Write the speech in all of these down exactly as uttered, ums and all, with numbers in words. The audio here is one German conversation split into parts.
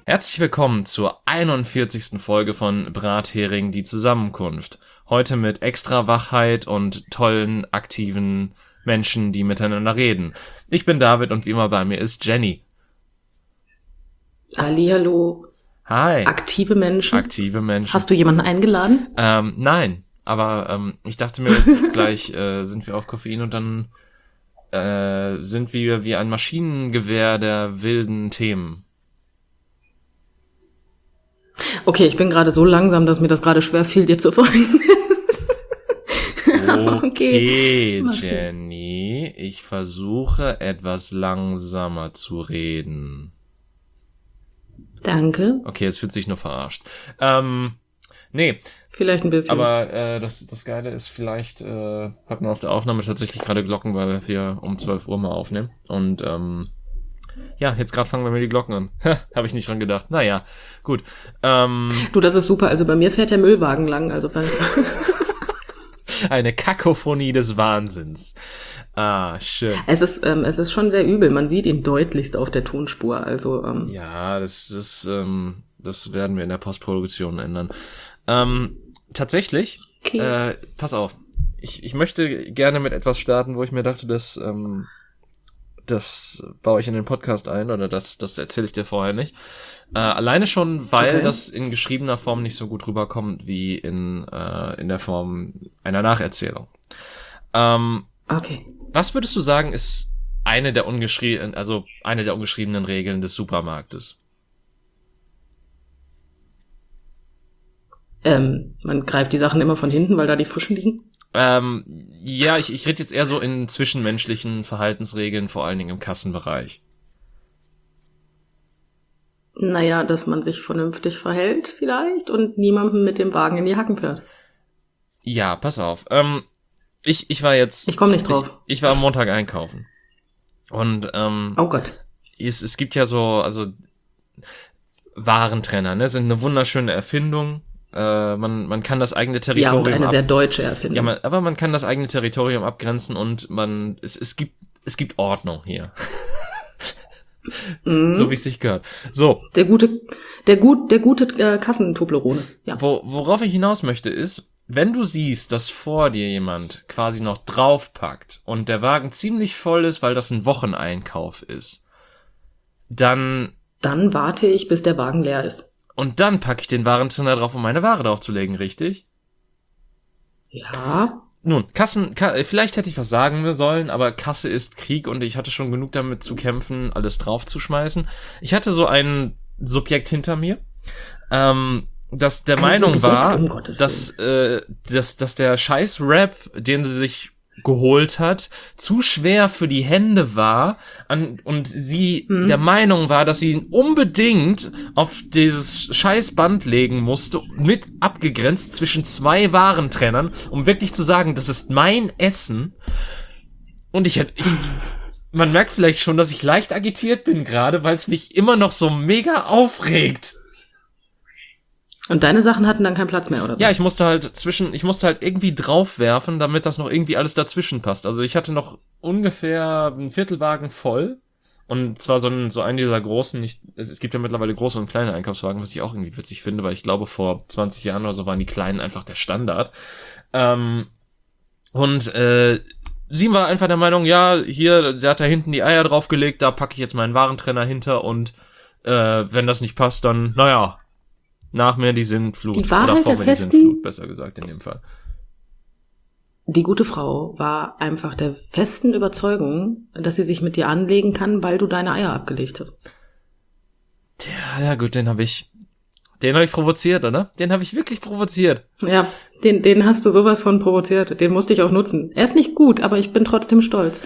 Herzlich willkommen zur einundvierzigsten Folge von Brathering, die Zusammenkunft. Heute mit extra Wachheit und tollen, aktiven Menschen, die miteinander reden. Ich bin David und wie immer bei mir ist Jenny. Hallihallo. Hi. Aktive Menschen. Aktive Menschen. Hast du jemanden eingeladen? Ähm, nein, aber ähm, ich dachte mir, gleich äh, sind wir auf Koffein und dann äh, sind wir wie ein Maschinengewehr der wilden Themen. Okay, ich bin gerade so langsam, dass mir das gerade schwer fiel, dir zu folgen. Okay, Jenny, ich versuche etwas langsamer zu reden. Danke. Okay, jetzt fühlt sich nur verarscht. Ähm, nee. Vielleicht ein bisschen. Aber äh, das, das Geile ist, vielleicht äh, hat man auf der Aufnahme tatsächlich gerade Glocken, weil wir um zwölf Uhr mal aufnehmen. Und ähm, ja, jetzt gerade fangen wir mit die Glocken an. Habe ich nicht dran gedacht. Naja, gut. Ähm, du, das ist super. Also bei mir fährt der Müllwagen lang. Also eine Kakophonie des Wahnsinns. Ah, schön. Es ist, ähm, es ist schon sehr übel. Man sieht ihn deutlichst auf der Tonspur. Also ähm, ja, das, das, ähm, das werden wir in der Postproduktion ändern. Ähm, tatsächlich, okay. äh, pass auf. Ich, ich möchte gerne mit etwas starten, wo ich mir dachte, dass ähm, das baue ich in den Podcast ein oder das, das erzähle ich dir vorher nicht. Äh, alleine schon, weil okay. das in geschriebener Form nicht so gut rüberkommt wie in äh, in der Form einer Nacherzählung. Ähm, okay. Was würdest du sagen, ist eine der ungeschriebenen, also eine der ungeschriebenen Regeln des Supermarktes? Ähm, man greift die Sachen immer von hinten, weil da die frischen liegen? Ähm, ja, ich, ich rede jetzt eher so in zwischenmenschlichen Verhaltensregeln, vor allen Dingen im Kassenbereich. Naja, dass man sich vernünftig verhält vielleicht und niemandem mit dem Wagen in die Hacken fährt. Ja, pass auf. Ähm, ich, ich war jetzt... Ich komme nicht drauf. Ich, ich war am Montag einkaufen. Und, ähm... Oh Gott. Es, es gibt ja so, also... Warentrenner, ne? Sind eine wunderschöne Erfindung. Äh, man, man kann das eigene Territorium... Ja, und eine ab- sehr deutsche Erfindung. Ja, man, aber man kann das eigene Territorium abgrenzen und man... Es, es gibt es gibt Ordnung hier. Mhm. So wie es sich gehört. So. Der gute, der gut, der gute äh, Kassentoblerone. Ja. Wo, worauf ich hinaus möchte ist, wenn du siehst, dass vor dir jemand quasi noch draufpackt und der Wagen ziemlich voll ist, weil das ein Wocheneinkauf ist, dann... Dann warte ich, bis der Wagen leer ist. Und dann packe ich den Warentrenner drauf, um meine Ware draufzulegen, richtig? Ja. Nun, Kassen, Ka- vielleicht hätte ich was sagen sollen, aber Kasse ist Krieg und ich hatte schon genug damit zu kämpfen, alles draufzuschmeißen. Ich hatte so ein Subjekt hinter mir, ähm, das der Ein Meinung Subjekt, war, um Gottes dass, äh, dass, dass der scheiß Rap, den sie sich geholt hat, zu schwer für die Hände war an, und sie mhm. der Meinung war, dass sie ihn unbedingt auf dieses scheiß Band legen musste, mit abgegrenzt zwischen zwei Warentrennern, um wirklich zu sagen, das ist mein Essen. Und ich hätte, ich, man merkt vielleicht schon, dass ich leicht agitiert bin gerade, weil es mich immer noch so mega aufregt. Und deine Sachen hatten dann keinen Platz mehr, oder was? Ja, ich musste halt zwischen, ich musste halt irgendwie draufwerfen, damit das noch irgendwie alles dazwischen passt. Also ich hatte noch ungefähr einen Viertelwagen voll. Und zwar so ein, so einen dieser großen, nicht, es, es gibt ja mittlerweile große und kleine Einkaufswagen, was ich auch irgendwie witzig finde, weil ich glaube, vor zwanzig Jahren oder so waren die kleinen einfach der Standard. Ähm, und, äh, sie war einfach der Meinung, ja, hier, der hat da hinten die Eier draufgelegt, da packe ich jetzt meinen Warentrenner hinter und, äh, wenn das nicht passt, dann, naja, nach mir die Sintflut. Die war Oder halt vor der mir die festen, Sintflut, besser gesagt in dem Fall. Die gute Frau war einfach der festen Überzeugung, dass sie sich mit dir anlegen kann, weil du deine Eier abgelegt hast. Tja, ja gut, den habe ich, den habe ich provoziert, oder? Den habe ich wirklich provoziert. Ja, den, den hast du sowas von provoziert. Den musste ich auch nutzen. Er ist nicht gut, aber ich bin trotzdem stolz.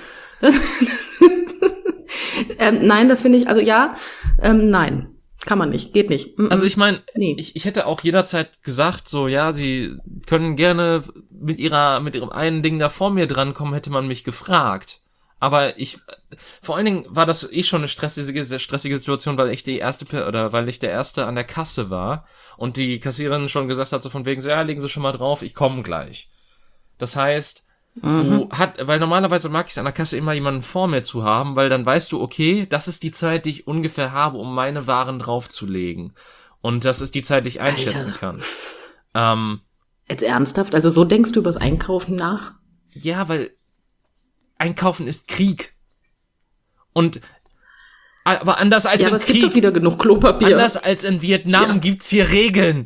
ähm, nein, das finde ich, also ja, ähm, nein. Kann man nicht, geht nicht. Mm-mm. Also ich meine, nee. ich, ich hätte auch jederzeit gesagt, so ja, sie können gerne mit ihrer mit ihrem einen Ding da vor mir drankommen, hätte man mich gefragt. Aber ich, vor allen Dingen war das eh schon eine stressige, sehr stressige Situation, weil ich die erste oder weil ich der erste an der Kasse war und die Kassiererin schon gesagt hat so von wegen so ja, legen Sie schon mal drauf, ich komme gleich. Das heißt, Du hat, weil normalerweise mag ich es an der Kasse immer jemanden vor mir zu haben, weil dann weißt du, okay, das ist die Zeit, die ich ungefähr habe, um meine Waren draufzulegen. Und das ist die Zeit, die ich einschätzen Alter. kann. Ähm, Jetzt ernsthaft? Also so denkst du übers Einkaufen nach? ja, weil Einkaufen ist Krieg. Und aber anders als Ja, im aber es Krieg, gibt doch wieder genug Klopapier. anders als in Vietnam Ja. gibt's hier Regeln.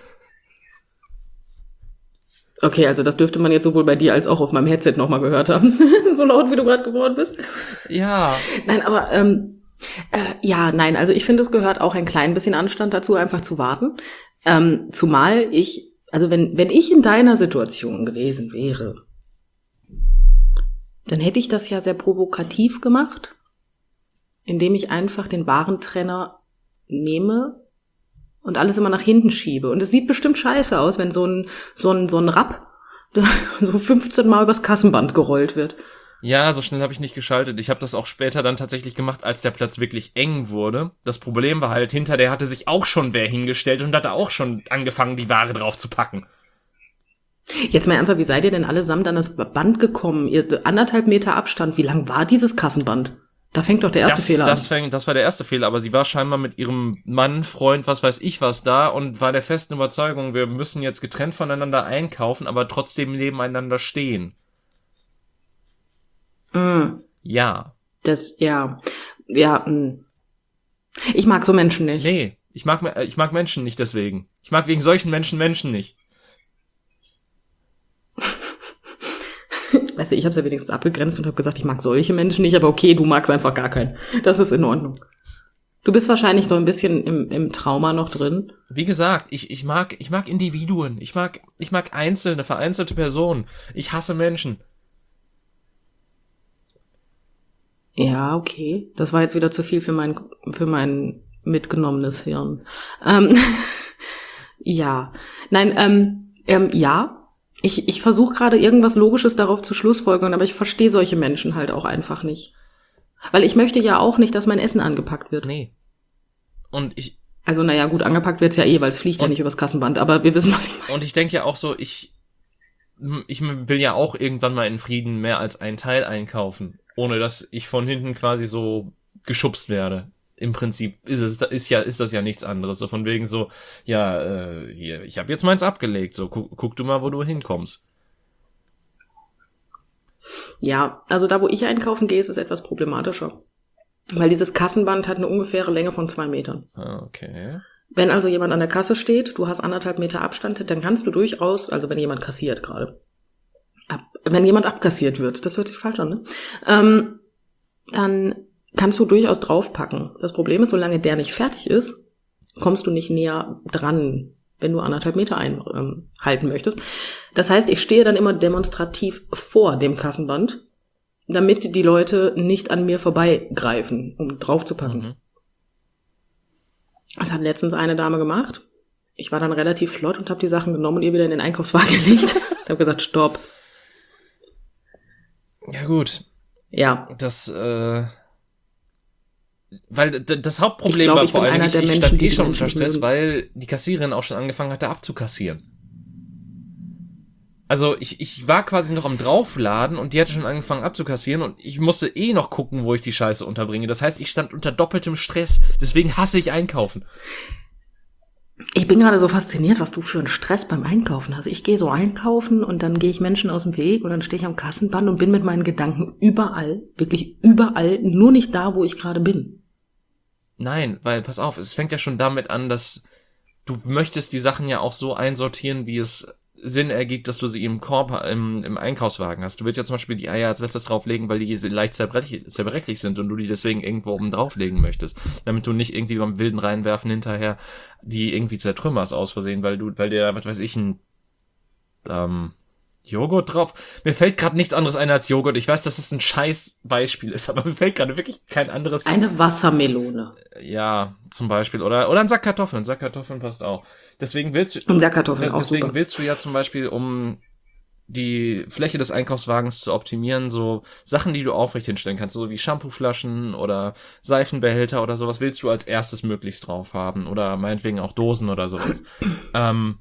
Okay, also das dürfte man jetzt sowohl bei dir als auch auf meinem Headset nochmal gehört haben. So laut, wie du gerade geworden bist. Ja. Nein, aber ähm, äh, ja, nein, also ich finde, es gehört auch ein klein bisschen Anstand dazu, einfach zu warten. Ähm, zumal ich, also wenn, wenn ich in deiner Situation gewesen wäre, dann hätte ich das ja sehr provokativ gemacht, indem ich einfach den Warentrenner nehme und alles immer nach hinten schiebe. Und es sieht bestimmt scheiße aus, wenn so ein, so ein, so ein Rapp so fünfzehn Mal übers Kassenband gerollt wird. Ja, so schnell habe ich nicht geschaltet. Ich habe das auch später dann tatsächlich gemacht, als der Platz wirklich eng wurde. Das Problem war halt, hinter der hatte sich auch schon wer hingestellt und hatte auch schon angefangen, die Ware drauf zu packen. Jetzt mal ernsthaft, wie seid ihr denn allesamt an das Band gekommen? Ihr anderthalb Meter Abstand, wie lang war dieses Kassenband? Da fängt doch der erste Das, Fehler das, an. fäng, das war der erste Fehler, aber sie war scheinbar mit ihrem Mann, Freund, was weiß ich was da und war der festen Überzeugung, wir müssen jetzt getrennt voneinander einkaufen, aber trotzdem nebeneinander stehen. Mm, Ja. das, ja, ja, mm. Ich mag so Menschen nicht. Nee, ich mag, äh, ich mag Menschen nicht deswegen. Ich mag wegen solchen Menschen Menschen nicht. Weißt du, ich habe es ja wenigstens abgegrenzt und habe gesagt, ich mag solche Menschen nicht, aber okay, du magst einfach gar keinen. Das ist in Ordnung. Du bist wahrscheinlich noch ein bisschen im, im Trauma noch drin. Wie gesagt, ich, ich mag, ich mag Individuen. Ich mag, ich mag einzelne, vereinzelte Personen. Ich hasse Menschen. Ja, okay. Das war jetzt wieder zu viel für mein, für mein mitgenommenes Hirn. Ähm, ja. Nein, ähm, ähm, ja. Ich, ich versuche gerade irgendwas Logisches darauf zu schlussfolgern, aber ich verstehe solche Menschen halt auch einfach nicht. Weil ich möchte ja auch nicht, dass mein Essen angepackt wird. Nee. Und ich, Also naja, gut, angepackt wird's ja eh, weil es fliegt ja Und- nicht übers Kassenband, aber wir wissen, was ich meine. und ich denke ja auch so, ich, ich will ja auch irgendwann mal in Frieden mehr als ein Teil einkaufen, ohne dass ich von hinten quasi so geschubst werde. Im Prinzip ist es, ist ja, ist das ja nichts anderes. So von wegen so, ja, äh, hier, ich habe jetzt meins abgelegt. So, guck, guck du mal, wo du hinkommst. Ja, also da, wo ich einkaufen gehe, ist es etwas problematischer. Weil dieses Kassenband hat eine ungefähre Länge von zwei Metern. Ah, okay. Wenn also jemand an der Kasse steht, du hast anderthalb Meter Abstand, dann kannst du durchaus, also wenn jemand kassiert gerade, ab, wenn jemand abkassiert wird, das hört sich falsch an, ne? Ähm, dann kannst du durchaus draufpacken. Das Problem ist, solange der nicht fertig ist, kommst du nicht näher dran, wenn du anderthalb Meter einhalten ähm, möchtest. Das heißt, ich stehe dann immer demonstrativ vor dem Kassenband, damit die Leute nicht an mir vorbeigreifen, um draufzupacken. Mhm. Das hat letztens eine Dame gemacht. Ich war dann relativ flott und habe die Sachen genommen und ihr wieder in den Einkaufswagen gelegt. Ich habe gesagt, stopp. Ja gut, Ja, das, äh, weil d- das Ich Hauptproblem glaub, war ich vor bin allem, einer ich, der ich Menschen, stand die eh die schon Menschen unter Stress, mögen. weil die Kassiererin auch schon angefangen hatte abzukassieren. Also ich, ich war quasi noch am Draufladen und die hatte schon angefangen abzukassieren und ich musste eh noch gucken, wo ich die Scheiße unterbringe. Das heißt, ich stand unter doppeltem Stress. Deswegen hasse ich Einkaufen. ich bin gerade so fasziniert, was du für einen Stress beim Einkaufen hast. Ich gehe so einkaufen und dann gehe ich Menschen aus dem Weg und dann stehe ich am Kassenband und bin mit meinen Gedanken überall, wirklich überall, nur nicht da, wo ich gerade bin. Nein, weil, pass auf, es fängt ja schon damit an, dass du möchtest die Sachen ja auch so einsortieren, wie es Sinn ergibt, dass du sie im Korb, im, im Einkaufswagen hast. Du willst ja zum Beispiel die Eier als letztes drauflegen, weil die leicht zerbrechlich, zerbrechlich sind und du die deswegen irgendwo oben drauflegen möchtest. Damit du nicht irgendwie beim wilden Reinwerfen hinterher die irgendwie zertrümmerst aus Versehen, weil du, weil der, was weiß ich, ein ähm, Joghurt drauf. Mir fällt gerade nichts anderes ein als Joghurt. Ich weiß, dass es ein scheiß Beispiel ist, aber mir fällt gerade wirklich kein anderes. Eine Wassermelone. Ja, zum Beispiel. Oder, oder ein Sack Kartoffeln. Ein Sack Kartoffeln passt auch. Deswegen willst du, Und Sackkartoffeln auch deswegen super. willst du ja zum Beispiel, um die Fläche des Einkaufswagens zu optimieren, so Sachen, die du aufrecht hinstellen kannst, so wie Shampooflaschen oder Seifenbehälter oder sowas, willst du als erstes möglichst drauf haben. Oder meinetwegen auch Dosen oder sowas. ähm,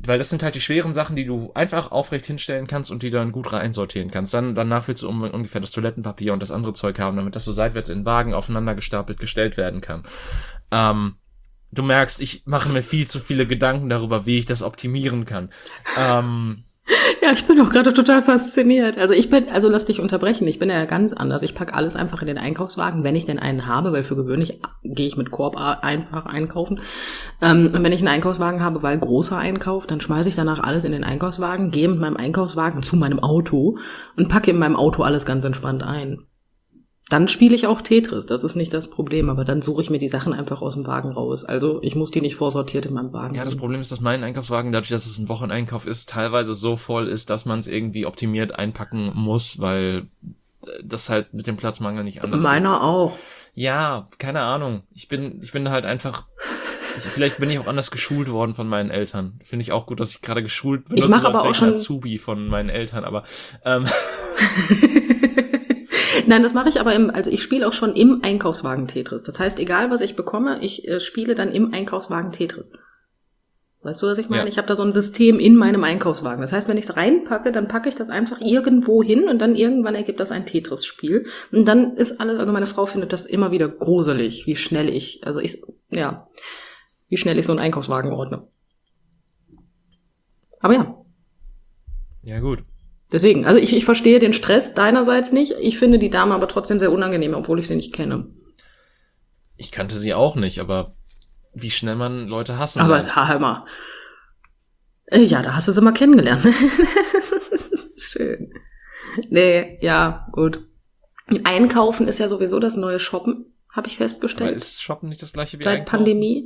weil das sind halt die schweren Sachen, die du einfach aufrecht hinstellen kannst und die dann gut reinsortieren kannst. Dann danach willst du um, ungefähr das Toilettenpapier und das andere Zeug haben, damit das so seitwärts in Wagen aufeinander gestapelt gestellt werden kann. Ähm, du merkst, ich mache mir viel zu viele Gedanken darüber, wie ich das optimieren kann. Ähm, Ja, ich bin auch gerade total fasziniert. Also ich bin, also lass dich unterbrechen, ich bin ja ganz anders. Ich packe alles einfach in den Einkaufswagen, wenn ich denn einen habe, weil für gewöhnlich gehe ich mit Korb einfach einkaufen. Ähm, und wenn ich einen Einkaufswagen habe, weil großer Einkauf, dann schmeiße ich danach alles in den Einkaufswagen, gehe mit meinem Einkaufswagen zu meinem Auto und packe in meinem Auto alles ganz entspannt ein. Dann spiele ich auch Tetris, das ist nicht das Problem, aber dann suche ich mir die Sachen einfach aus dem Wagen raus. Also ich muss die nicht vorsortiert in meinem Wagen. Ja, das Problem ist, dass mein Einkaufswagen, dadurch, dass es ein Wocheneinkauf ist, teilweise so voll ist, dass man es irgendwie optimiert einpacken muss, weil das halt mit dem Platzmangel nicht anders Meiner geht. Auch. Ja, keine Ahnung. Ich bin, ich bin halt einfach... Ich, vielleicht bin ich auch anders geschult worden von meinen Eltern. Finde ich auch gut, dass ich gerade geschult bin. Ich mache aber auch schon Azubi von meinen Eltern, aber... Ähm Nein, das mache ich aber im, also ich spiele auch schon im Einkaufswagen Tetris. Das heißt, egal was ich bekomme, ich äh, spiele dann im Einkaufswagen Tetris. Weißt du, was ich meine? Ja. Ich habe da so ein System in meinem Einkaufswagen. Das heißt, wenn ich es reinpacke, dann packe ich das einfach irgendwo hin und dann irgendwann ergibt das ein Tetris-Spiel. Und dann ist alles, also meine Frau findet das immer wieder gruselig, wie schnell ich, also ich, ja, wie schnell ich so einen Einkaufswagen ordne. Aber ja. Ja, gut. Deswegen, also ich, ich verstehe den Stress deinerseits nicht. Ich finde die Dame aber trotzdem sehr unangenehm, obwohl ich sie nicht kenne. Ich kannte sie auch nicht, aber wie schnell man Leute hassen Aber hör mal. Ja, da hast du sie mal kennengelernt. Schön. Nee, ja, gut. Einkaufen ist ja sowieso das neue Shoppen, habe ich festgestellt. Aber ist Shoppen nicht das gleiche wie Seit Einkaufen? Pandemie?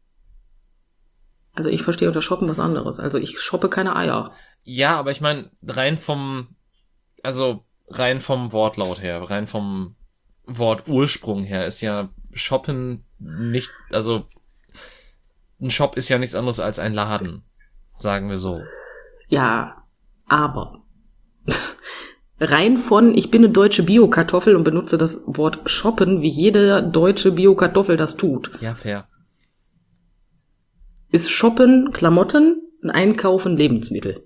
Also ich verstehe unter Shoppen was anderes. Also ich shoppe keine Eier. Ja, aber ich meine, rein vom, also rein vom Wortlaut her, rein vom Wortursprung her ist ja Shoppen nicht, also ein Shop ist ja nichts anderes als ein Laden, sagen wir so. Ja, aber rein von, ich bin eine deutsche Bio-Kartoffel und benutze das Wort shoppen, wie jede deutsche Bio-Kartoffel das tut. Ja, fair. Ist Shoppen Klamotten und Einkaufen Lebensmittel.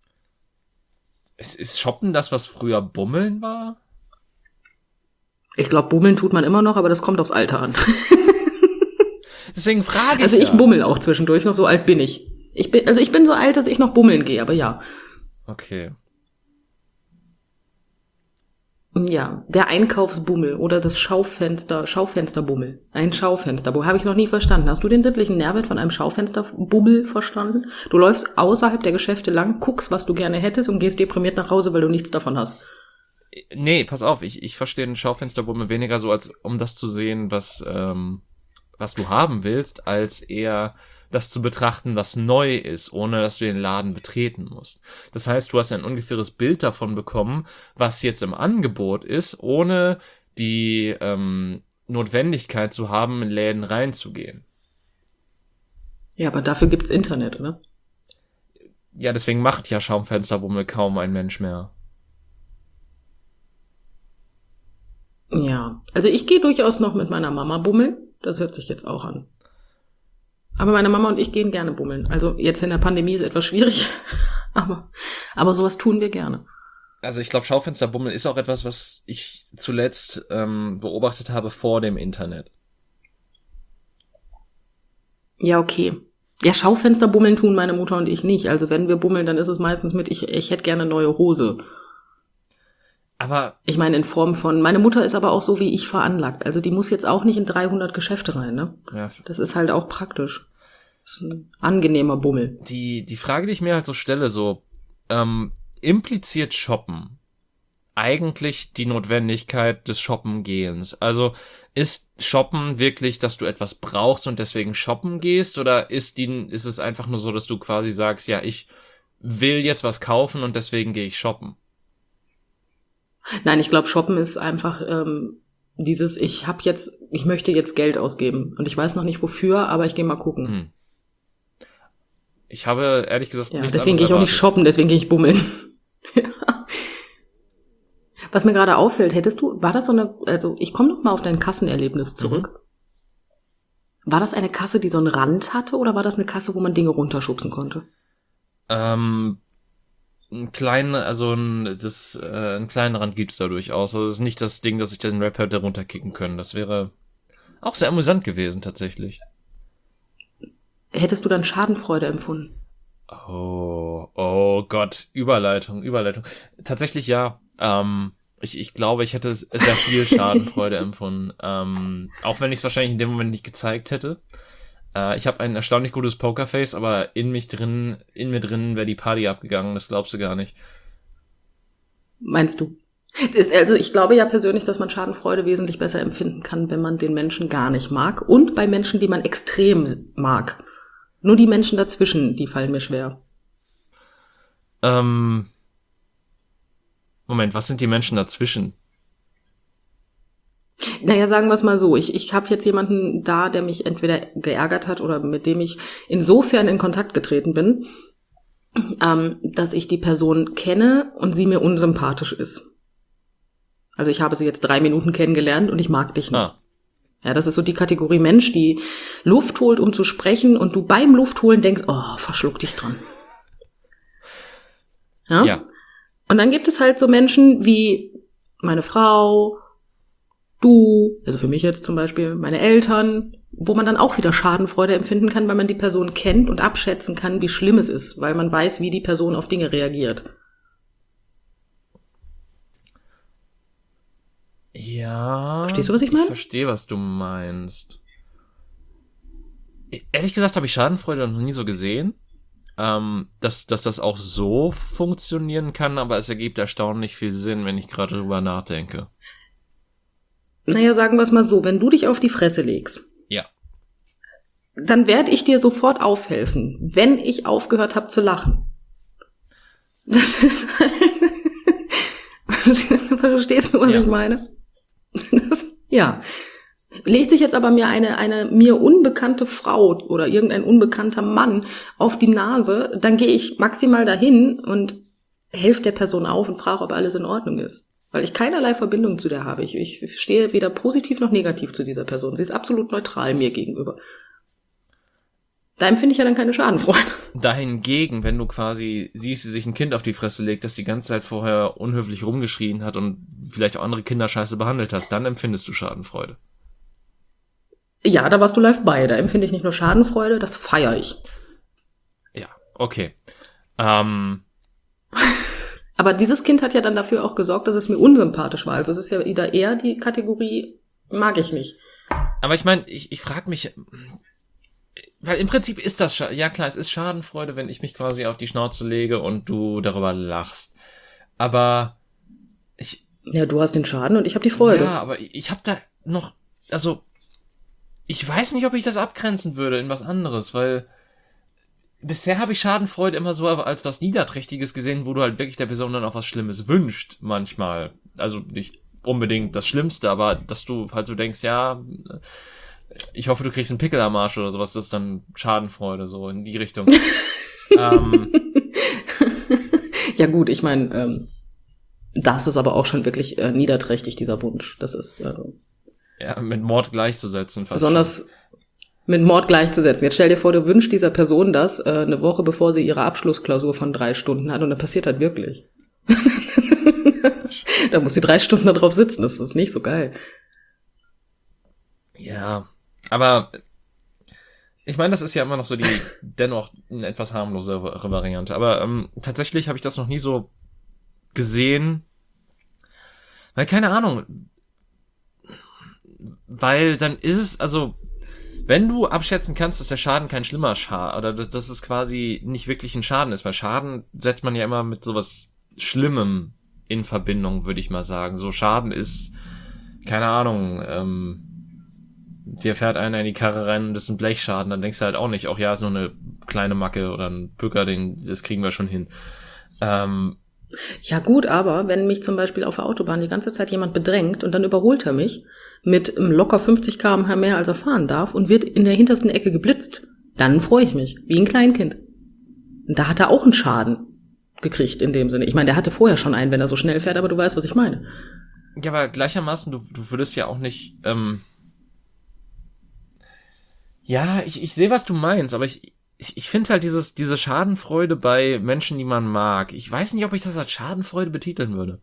Es ist Shoppen das, was früher Bummeln war? Ich glaube, Bummeln tut man immer noch, aber das kommt aufs Alter an. Deswegen frage ich Also ich ja. bummel auch zwischendurch noch, so alt bin ich. Ich bin, also ich bin so alt, dass ich noch bummeln gehe, aber ja. Okay. Ja, der Einkaufsbummel oder das Schaufenster, Schaufensterbummel. Ein Schaufensterbummel. Habe ich noch nie verstanden. Hast du den sittlichen Nährwert von einem Schaufensterbummel verstanden? Du läufst außerhalb der Geschäfte lang, guckst, was du gerne hättest und gehst deprimiert nach Hause, weil du nichts davon hast. Nee, pass auf, ich, ich verstehe den Schaufensterbummel weniger so, als um das zu sehen, was, ähm, was du haben willst, als eher das zu betrachten, was neu ist, ohne dass du den Laden betreten musst. Das heißt, du hast ein ungefähres Bild davon bekommen, was jetzt im Angebot ist, ohne die ähm, Notwendigkeit zu haben, in Läden reinzugehen. Ja, aber dafür gibt's Internet, oder? Ja, deswegen macht ja Schaufensterbummel kaum ein Mensch mehr. Ja, also ich gehe durchaus noch mit meiner Mama bummeln. Das hört sich jetzt auch an. Aber meine Mama und ich gehen gerne bummeln. Also jetzt in der Pandemie ist etwas schwierig, aber, aber sowas tun wir gerne. Also ich glaube, Schaufensterbummel ist auch etwas, was ich zuletzt ähm, beobachtet habe vor dem Internet. Ja, okay. Ja, Schaufensterbummeln tun meine Mutter und ich nicht. Also wenn wir bummeln, dann ist es meistens mit, ich, ich hätte gerne eine neue Hose. Aber ich meine in Form von, meine Mutter ist aber auch so wie ich veranlagt. Also die muss jetzt auch nicht in dreihundert Geschäfte rein, ne? Ja. Das ist halt auch praktisch. Das ist ein angenehmer Bummel. Die, die Frage, die ich mir halt so stelle, so, ähm, impliziert Shoppen eigentlich die Notwendigkeit des Shoppengehens? Also ist Shoppen wirklich, dass du etwas brauchst und deswegen shoppen gehst? Oder ist die, ist es einfach nur so, dass du quasi sagst, ja, ich will jetzt was kaufen und deswegen gehe ich shoppen? Nein, ich glaube, shoppen ist einfach ähm, dieses, ich hab jetzt, ich möchte jetzt Geld ausgeben und ich weiß noch nicht wofür, aber ich gehe mal gucken. Hm. Ich habe ehrlich gesagt ja, nichts deswegen gehe ich auch nicht shoppen, deswegen gehe ich bummeln. Ja. Was mir gerade auffällt, hättest du, war das so eine, also ich komme noch mal auf dein Kassenerlebnis zurück. Mhm. War das eine Kasse, die so einen Rand hatte oder war das eine Kasse, wo man Dinge runterschubsen konnte? Ähm, einen kleinen, also ein, das, äh, einen kleinen Rand gibt's da durchaus. Also das ist nicht das Ding, dass ich den Rap hätte runterkicken können. Das wäre auch sehr amüsant gewesen, tatsächlich. Hättest du dann Schadenfreude empfunden? Oh, oh Gott, Überleitung, Überleitung. Tatsächlich ja. Ähm, ich, ich glaube, ich hätte sehr viel Schadenfreude empfunden. Ähm, auch wenn ich es wahrscheinlich in dem Moment nicht gezeigt hätte. Äh, ich habe ein erstaunlich gutes Pokerface, aber in mich drin, in mir drin wäre die Party abgegangen. Das glaubst du gar nicht. Meinst du? Das ist, also ich glaube ja persönlich, dass man Schadenfreude wesentlich besser empfinden kann, wenn man den Menschen gar nicht mag. Und bei Menschen, die man extrem mag. Nur die Menschen dazwischen, die fallen mir schwer. Ähm, Moment, was sind die Menschen dazwischen? Naja, sagen wir es mal so. Ich, ich habe jetzt jemanden da, der mich entweder geärgert hat oder mit dem ich insofern in Kontakt getreten bin, ähm, dass ich die Person kenne und sie mir unsympathisch ist. Also ich habe sie jetzt drei Minuten kennengelernt und ich mag dich nicht. Ah. Ja, das ist so die Kategorie Mensch, die Luft holt, um zu sprechen und du beim Luftholen denkst, oh, verschluck dich dran. Ja? Ja. Und dann gibt es halt so Menschen wie meine Frau, du, also für mich jetzt zum Beispiel meine Eltern, wo man dann auch wieder Schadenfreude empfinden kann, weil man die Person kennt und abschätzen kann, wie schlimm es ist, weil man weiß, wie die Person auf Dinge reagiert. Ja. Verstehst du, was ich meine? Ich verstehe, was du meinst. Ehrlich gesagt habe ich Schadenfreude noch nie so gesehen, ähm, dass, dass das auch so funktionieren kann, aber es ergibt erstaunlich viel Sinn, wenn ich gerade drüber nachdenke. Naja, sagen wir es mal so, wenn du dich auf die Fresse legst, Ja. dann werde ich dir sofort aufhelfen, wenn ich aufgehört habe zu lachen. Das ist halt Verstehst du, was Ja. ich meine? Das, ja. Legt sich jetzt aber mir eine, eine mir unbekannte Frau oder irgendein unbekannter Mann auf die Nase, dann gehe ich maximal dahin und helfe der Person auf und frage, ob alles in Ordnung ist. Weil ich keinerlei Verbindung zu der habe. Ich, ich stehe weder positiv noch negativ zu dieser Person. Sie ist absolut neutral mir gegenüber. Da empfinde ich ja dann keine Schadenfreude. Dahingegen, wenn du quasi siehst, wie sich ein Kind auf die Fresse legt, das die ganze Zeit vorher unhöflich rumgeschrien hat und vielleicht auch andere Kinder scheiße behandelt hast, dann empfindest du Schadenfreude. Ja, da warst du live bei. Da empfinde ich nicht nur Schadenfreude, das feiere ich. Ja, okay. Ähm, Aber dieses Kind hat ja dann dafür auch gesorgt, dass es mir unsympathisch war. Also es ist ja wieder eher die Kategorie, mag ich nicht. aber ich meine, ich, ich frage mich, weil im Prinzip ist das, Scha- ja klar, es ist Schadenfreude, wenn ich mich quasi auf die Schnauze lege und du darüber lachst. Aber ich, Ja, du hast den Schaden und ich habe die Freude. ja, aber ich habe da noch, also ich weiß nicht, ob ich das abgrenzen würde in was anderes, weil bisher habe ich Schadenfreude immer so als was Niederträchtiges gesehen, wo du halt wirklich der Person dann auch was Schlimmes wünscht, manchmal. Also nicht unbedingt das Schlimmste, aber dass du halt so denkst, ja, ich hoffe, du kriegst einen Pickel am Arsch oder sowas, das ist dann Schadenfreude, so in die Richtung. ähm, Ja gut, ich meine, ähm, das ist aber auch schon wirklich äh, niederträchtig, dieser Wunsch. Das ist äh, ja, mit Mord gleichzusetzen. Fast besonders schon. mit Mord gleichzusetzen. Jetzt stell dir vor, du wünschst dieser Person das äh, eine Woche, bevor sie ihre Abschlussklausur von drei Stunden hat und dann passiert halt wirklich. Da muss sie drei Stunden da drauf sitzen, das ist nicht so geil. Ja, aber ich meine, das ist ja immer noch so die dennoch eine etwas harmlosere Variante. Aber ähm, tatsächlich habe ich das noch nie so gesehen, weil keine Ahnung, weil dann ist es, also wenn du abschätzen kannst, dass der Schaden kein schlimmer Schaden, oder dass, dass es quasi nicht wirklich ein Schaden ist, weil Schaden setzt man ja immer mit sowas Schlimmem in Verbindung, würde ich mal sagen. So Schaden ist, keine Ahnung, ähm, dir fährt einer in die Karre rein und das ist ein Blechschaden, dann denkst du halt auch nicht, ach ja, ist nur eine kleine Macke oder ein Bücker, den, das kriegen wir schon hin. Ähm, Ja gut, aber wenn mich zum Beispiel auf der Autobahn die ganze Zeit jemand bedrängt und dann überholt er mich mit ähm, locker fünfzig Kilometer pro Stunde mehr, als er fahren darf und wird in der hintersten Ecke geblitzt, dann freue ich mich, wie ein Kleinkind. Und da hat er auch einen Schaden gekriegt in dem Sinne. Ich meine, der hatte vorher schon einen, wenn er so schnell fährt, aber du weißt, was ich meine. ja, aber gleichermaßen, du, du würdest ja auch nicht, ähm, ja, ich, ich sehe, was du meinst, aber ich, ich, ich finde halt dieses, diese Schadenfreude bei Menschen, die man mag. Ich weiß nicht, ob ich das als Schadenfreude betiteln würde.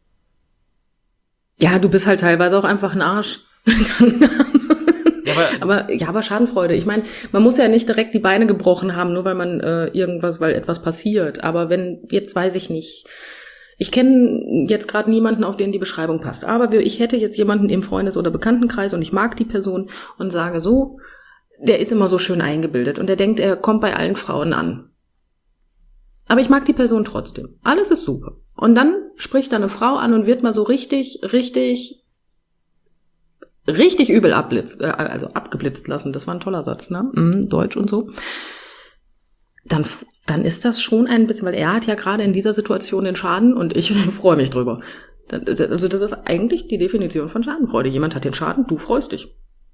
Ja, du bist halt teilweise auch einfach ein Arsch. Ja, aber, aber ja, aber Schadenfreude. Ich meine, man muss ja nicht direkt die Beine gebrochen haben, nur weil man äh, irgendwas, weil etwas passiert. Aber wenn, jetzt weiß ich nicht. Ich kenne jetzt gerade niemanden, auf den die Beschreibung passt. Aber ich hätte jetzt jemanden im Freundes- oder Bekanntenkreis und ich mag die Person und sage so, der ist immer so schön eingebildet und der denkt, er kommt bei allen Frauen an. Aber ich mag die Person trotzdem. Alles ist super. Und dann spricht da eine Frau an und wird mal so richtig, richtig, richtig übel abblitzt, äh, also abgeblitzt lassen. Das war ein toller Satz, ne? Mhm, Deutsch und so. Dann, dann ist das schon ein bisschen, weil er hat ja gerade in dieser Situation den Schaden und ich freue mich drüber. Also das ist eigentlich die Definition von Schadenfreude. Jemand hat den Schaden, du freust dich.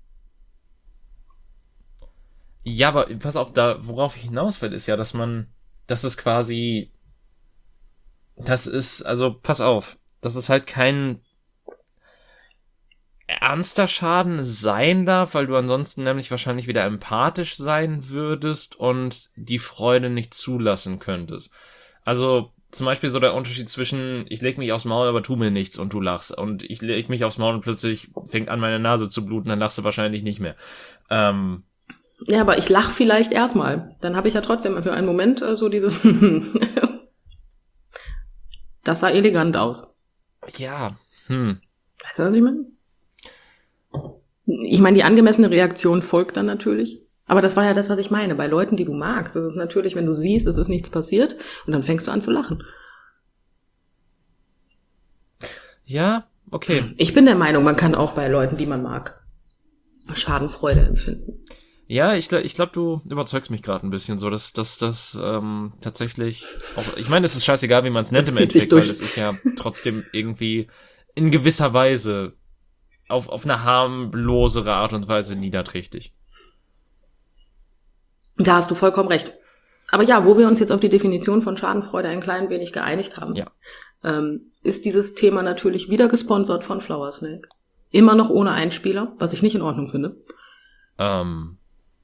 Ja, aber pass auf, da, worauf ich hinaus will, ist ja, dass man, das ist quasi, das ist, also pass auf, das ist halt kein ernster Schaden sein darf, weil du ansonsten nämlich wahrscheinlich wieder empathisch sein würdest und die Freude nicht zulassen könntest. Also zum Beispiel so der Unterschied zwischen, ich leg mich aufs Maul, aber tu mir nichts und du lachst, und ich leg mich aufs Maul und plötzlich fängt an, meine Nase zu bluten, dann lachst du wahrscheinlich nicht mehr. Ähm, Ja, aber ich lach vielleicht erstmal. Dann habe ich ja trotzdem für einen Moment äh, so dieses das sah elegant aus. Ja, hm. Weißt du, was ich meine? Ich meine, die angemessene Reaktion folgt dann natürlich. Aber das war ja das, was ich meine. Bei Leuten, die du magst, das ist natürlich, wenn du siehst, es ist nichts passiert und dann fängst du an zu lachen. Ja, okay. Ich bin der Meinung, man kann auch bei Leuten, die man mag, Schadenfreude empfinden. Ja, ich glaube, ich glaub, du überzeugst mich gerade ein bisschen so, dass dass das ähm, tatsächlich auch, ich meine, es ist scheißegal, wie man es nennt im Endeffekt, weil es ist ja trotzdem irgendwie in gewisser Weise auf auf eine harmlosere Art und Weise niederträchtig. Da hast du vollkommen recht. Aber ja, wo wir uns jetzt auf die Definition von Schadenfreude ein klein wenig geeinigt haben, ja. ähm, ist dieses Thema natürlich wieder gesponsert von Flower Snake. Immer noch ohne Einspieler, was ich nicht in Ordnung finde. Ähm,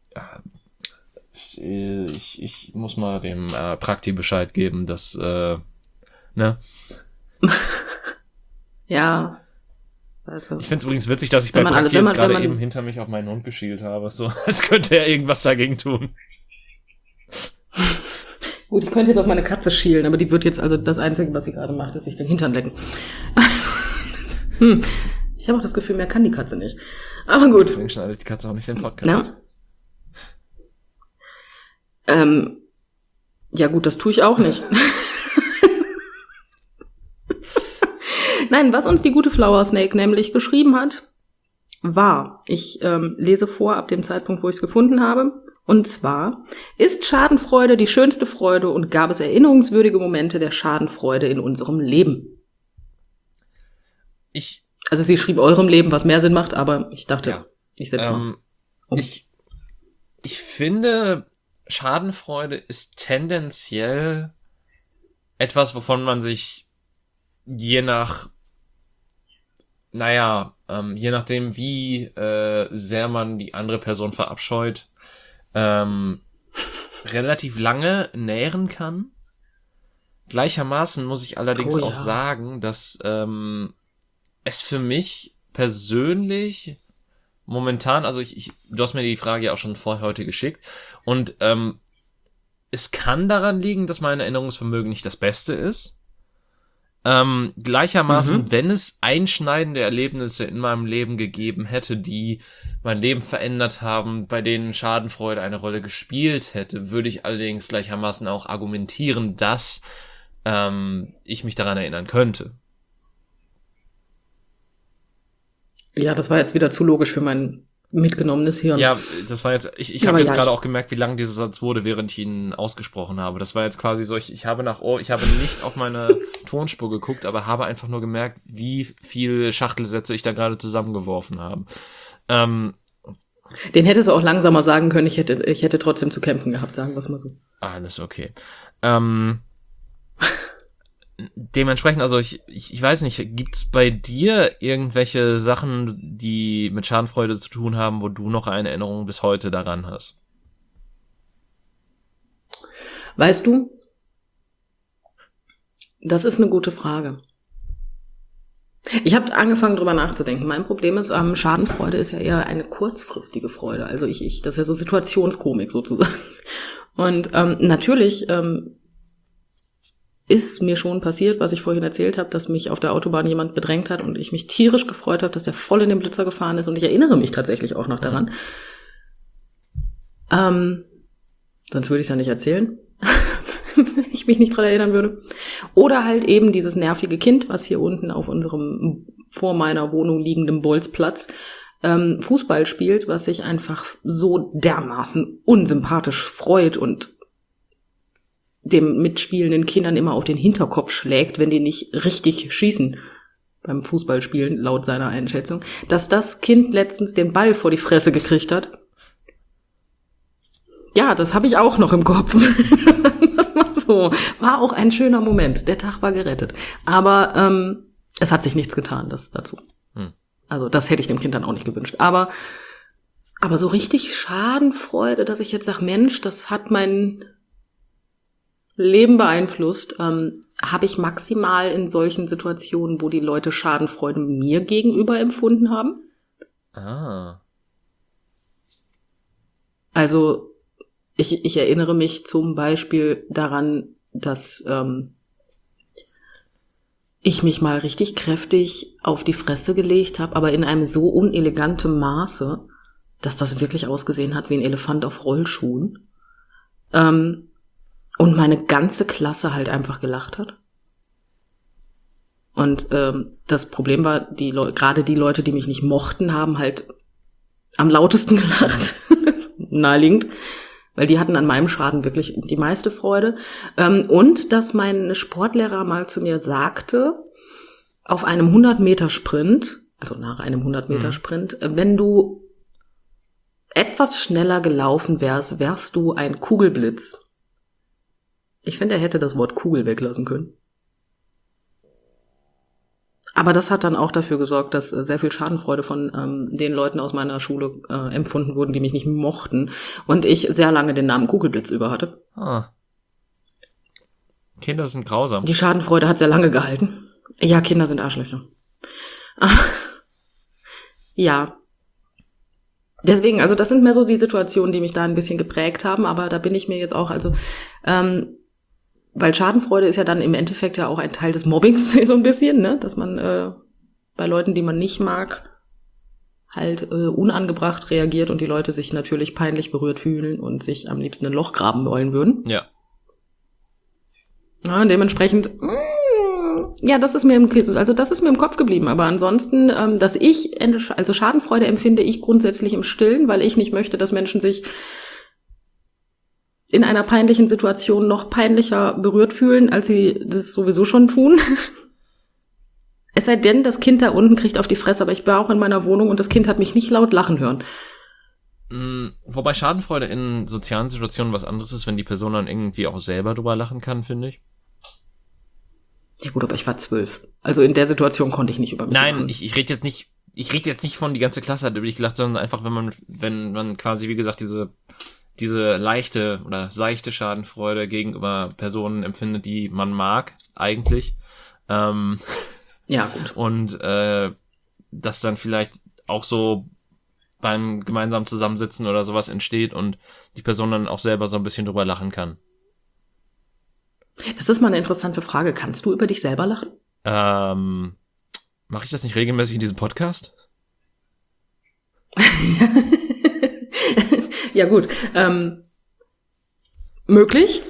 ich, ich muss mal dem äh, Prakti Bescheid geben, dass, äh, ne? Ja. Also, ich finde es übrigens witzig, dass ich bei Prakti jetzt gerade eben hinter mich auf meinen Hund geschielt habe, so als könnte er irgendwas dagegen tun. Gut, ich könnte jetzt auf meine Katze schielen, aber die wird jetzt, also das Einzige, was sie gerade macht, ist sich den Hintern lecken. Also, hm, ich habe auch das Gefühl, mehr kann die Katze nicht. Aber gut. Deswegen schneidet die Katze auch nicht den Podcast. Na? Ähm, ja gut, das tue ich auch nicht. Nein, was uns die gute Flower Snake nämlich geschrieben hat, war, ich ähm, lese vor ab dem Zeitpunkt, wo ich es gefunden habe, und zwar, ist Schadenfreude die schönste Freude und gab es erinnerungswürdige Momente der Schadenfreude in unserem Leben? Ich Also sie schrieb eurem Leben, was mehr Sinn macht, aber ich dachte, ja. ich setze ähm, mal. Um. Ich, ich finde, Schadenfreude ist tendenziell etwas, wovon man sich je nach, naja, ähm, je nachdem, wie äh, sehr man die andere Person verabscheut, ähm, relativ lange nähren kann. Gleichermaßen muss ich allerdings oh, ja. auch sagen, dass ähm, es für mich persönlich momentan, also ich, ich, du hast mir die Frage ja auch schon vor heute geschickt, und ähm, es kann daran liegen, dass mein Erinnerungsvermögen nicht das Beste ist. Ähm, gleichermaßen, mhm. wenn es einschneidende Erlebnisse in meinem Leben gegeben hätte, die mein Leben verändert haben, bei denen Schadenfreude eine Rolle gespielt hätte, würde ich allerdings gleichermaßen auch argumentieren, dass ähm, ich mich daran erinnern könnte. Ja, das war jetzt wieder zu logisch für mein mitgenommenes Hirn. Ja, das war jetzt, ich, ich habe jetzt ja, gerade auch gemerkt, wie lang dieser Satz wurde, während ich ihn ausgesprochen habe. Das war jetzt quasi so, ich, ich habe nach Ohr, ich habe nicht auf meine Tonspur geguckt, aber habe einfach nur gemerkt, wie viel Schachtelsätze ich da gerade zusammengeworfen habe. Ähm, Den hättest du auch langsamer sagen können, ich hätte, ich hätte trotzdem zu kämpfen gehabt, sagen wir es mal so. Ah, das ist okay. Ähm, dementsprechend, also ich, ich, ich weiß nicht, gibt's bei dir irgendwelche Sachen, die mit Schadenfreude zu tun haben, wo du noch eine Erinnerung bis heute daran hast? Weißt du, das ist eine gute Frage. Ich habe angefangen, drüber nachzudenken. Mein Problem ist, ähm, Schadenfreude ist ja eher eine kurzfristige Freude. Also ich, ich, das ist ja so Situationskomik sozusagen. Und ähm, natürlich ähm, ist mir schon passiert, was ich vorhin erzählt habe, dass mich auf der Autobahn jemand bedrängt hat und ich mich tierisch gefreut habe, dass der voll in den Blitzer gefahren ist. Und ich erinnere mich tatsächlich auch noch daran. Ähm, sonst würde ich es ja nicht erzählen, wenn ich mich nicht dran erinnern würde. Oder halt eben dieses nervige Kind, was hier unten auf unserem vor meiner Wohnung liegenden Bolzplatz ähm, Fußball spielt, was sich einfach so dermaßen unsympathisch freut und dem mitspielenden Kindern immer auf den Hinterkopf schlägt, wenn die nicht richtig schießen beim Fußballspielen, laut seiner Einschätzung, dass das Kind letztens den Ball vor die Fresse gekriegt hat. Ja, das habe ich auch noch im Kopf. Das war so. War auch ein schöner Moment. Der Tag war gerettet. Aber ähm, es hat sich nichts getan, das dazu. Hm. Also das hätte ich dem Kind dann auch nicht gewünscht. Aber aber so richtig Schadenfreude, dass ich jetzt sage, Mensch, das hat mein Leben beeinflusst, ähm, habe ich maximal in solchen Situationen, wo die Leute Schadenfreude mir gegenüber empfunden haben. Ah. Also ich, ich erinnere mich zum Beispiel daran, dass ähm, ich mich mal richtig kräftig auf die Fresse gelegt habe, aber in einem so unelegantem Maße, dass das wirklich ausgesehen hat wie ein Elefant auf Rollschuhen. Ähm, und meine ganze Klasse halt einfach gelacht hat. Und ähm, das Problem war, die Le- gerade die Leute, die mich nicht mochten, haben halt am lautesten gelacht. Naheliegend. Weil die hatten an meinem Schaden wirklich die meiste Freude. Ähm, und dass mein Sportlehrer mal zu mir sagte, auf einem hundert-Meter-Sprint, also nach einem hundert-Meter-Sprint, mhm. wenn du etwas schneller gelaufen wärst, wärst du ein Kugelblitz. Ich finde, er hätte das Wort Kugel weglassen können. Aber das hat dann auch dafür gesorgt, dass äh, sehr viel Schadenfreude von ähm, den Leuten aus meiner Schule äh, empfunden wurden, die mich nicht mochten. Und ich sehr lange den Namen Kugelblitz über hatte. Ah. Kinder sind grausam. Die Schadenfreude hat sehr lange gehalten. Ja, Kinder sind Arschlöcher. Ja. Deswegen, also das sind mehr so die Situationen, die mich da ein bisschen geprägt haben. Aber da bin ich mir jetzt auch, also ähm, weil Schadenfreude ist ja dann im Endeffekt ja auch ein Teil des Mobbings, so ein bisschen, ne? Dass man äh, bei Leuten, die man nicht mag, halt äh, unangebracht reagiert und die Leute sich natürlich peinlich berührt fühlen und sich am liebsten ein Loch graben wollen würden. Ja. Ja, dementsprechend, mm, ja, das ist mir im, also das ist mir im Kopf geblieben. Aber ansonsten, ähm, dass ich, also Schadenfreude empfinde ich grundsätzlich im Stillen, weil ich nicht möchte, dass Menschen sich in einer peinlichen Situation noch peinlicher berührt fühlen, als sie das sowieso schon tun. Es sei denn, das Kind da unten kriegt auf die Fresse, aber ich war auch in meiner Wohnung und das Kind hat mich nicht laut lachen hören. Mm, wobei Schadenfreude in sozialen Situationen was anderes ist, wenn die Person dann irgendwie auch selber drüber lachen kann, finde ich. Ja gut, aber ich war zwölf. Also in der Situation konnte ich nicht über mich Nein, lachen. ich, ich rede jetzt nicht, ich rede jetzt nicht von die ganze Klasse hat über dich gelacht, sondern einfach, wenn man, wenn man quasi, wie gesagt, diese diese leichte oder seichte Schadenfreude gegenüber Personen empfindet, die man mag, eigentlich. Ähm, ja, gut. Und äh, das dann vielleicht auch so beim gemeinsamen Zusammensitzen oder sowas entsteht und die Person dann auch selber so ein bisschen drüber lachen kann. Das ist mal eine interessante Frage. Kannst du über dich selber lachen? Ähm, mache ich das nicht regelmäßig in diesem Podcast? Ja gut, ähm, möglich?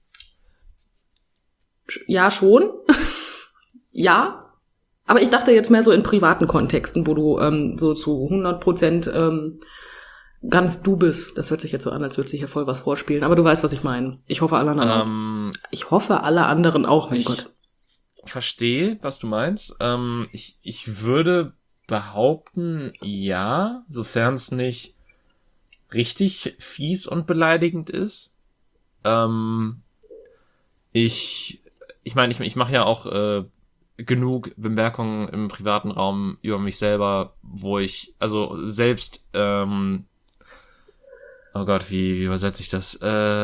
Ja, schon. Ja, aber ich dachte jetzt mehr so in privaten Kontexten, wo du ähm, so zu hundert Prozent ähm, ganz du bist. Das hört sich jetzt so an, als würde sich hier voll was vorspielen, aber du weißt, was ich meine. Ich hoffe, alle anderen ähm, auch. Ich hoffe, alle anderen auch, mein ich Gott. Verstehe, was du meinst. Ähm, ich, ich würde behaupten, ja, sofern es nicht richtig fies und beleidigend ist. Ähm, ich, ich meine, ich, ich mache ja auch äh, genug Bemerkungen im privaten Raum über mich selber, wo ich, also selbst ähm, oh Gott, wie, wie übersetze ich das?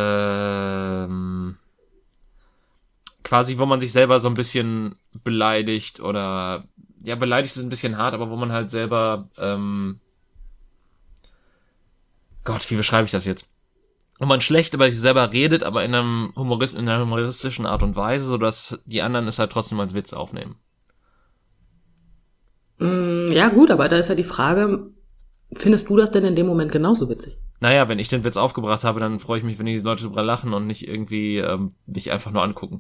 Ähm, quasi, wo man sich selber so ein bisschen beleidigt oder, ja, beleidigt ist ein bisschen hart, aber wo man halt selber, ähm, Gott, wie beschreibe ich das jetzt? Wo man schlecht über sich selber redet, aber in einem Humorist, in einer humoristischen Art und Weise, sodass die anderen es halt trotzdem als Witz aufnehmen. Mm, ja gut, aber da ist ja die Frage, findest du das denn in dem Moment genauso witzig? Naja, wenn ich den Witz aufgebracht habe, dann freue ich mich, wenn die Leute drüber lachen und nicht irgendwie ähm, mich einfach nur angucken.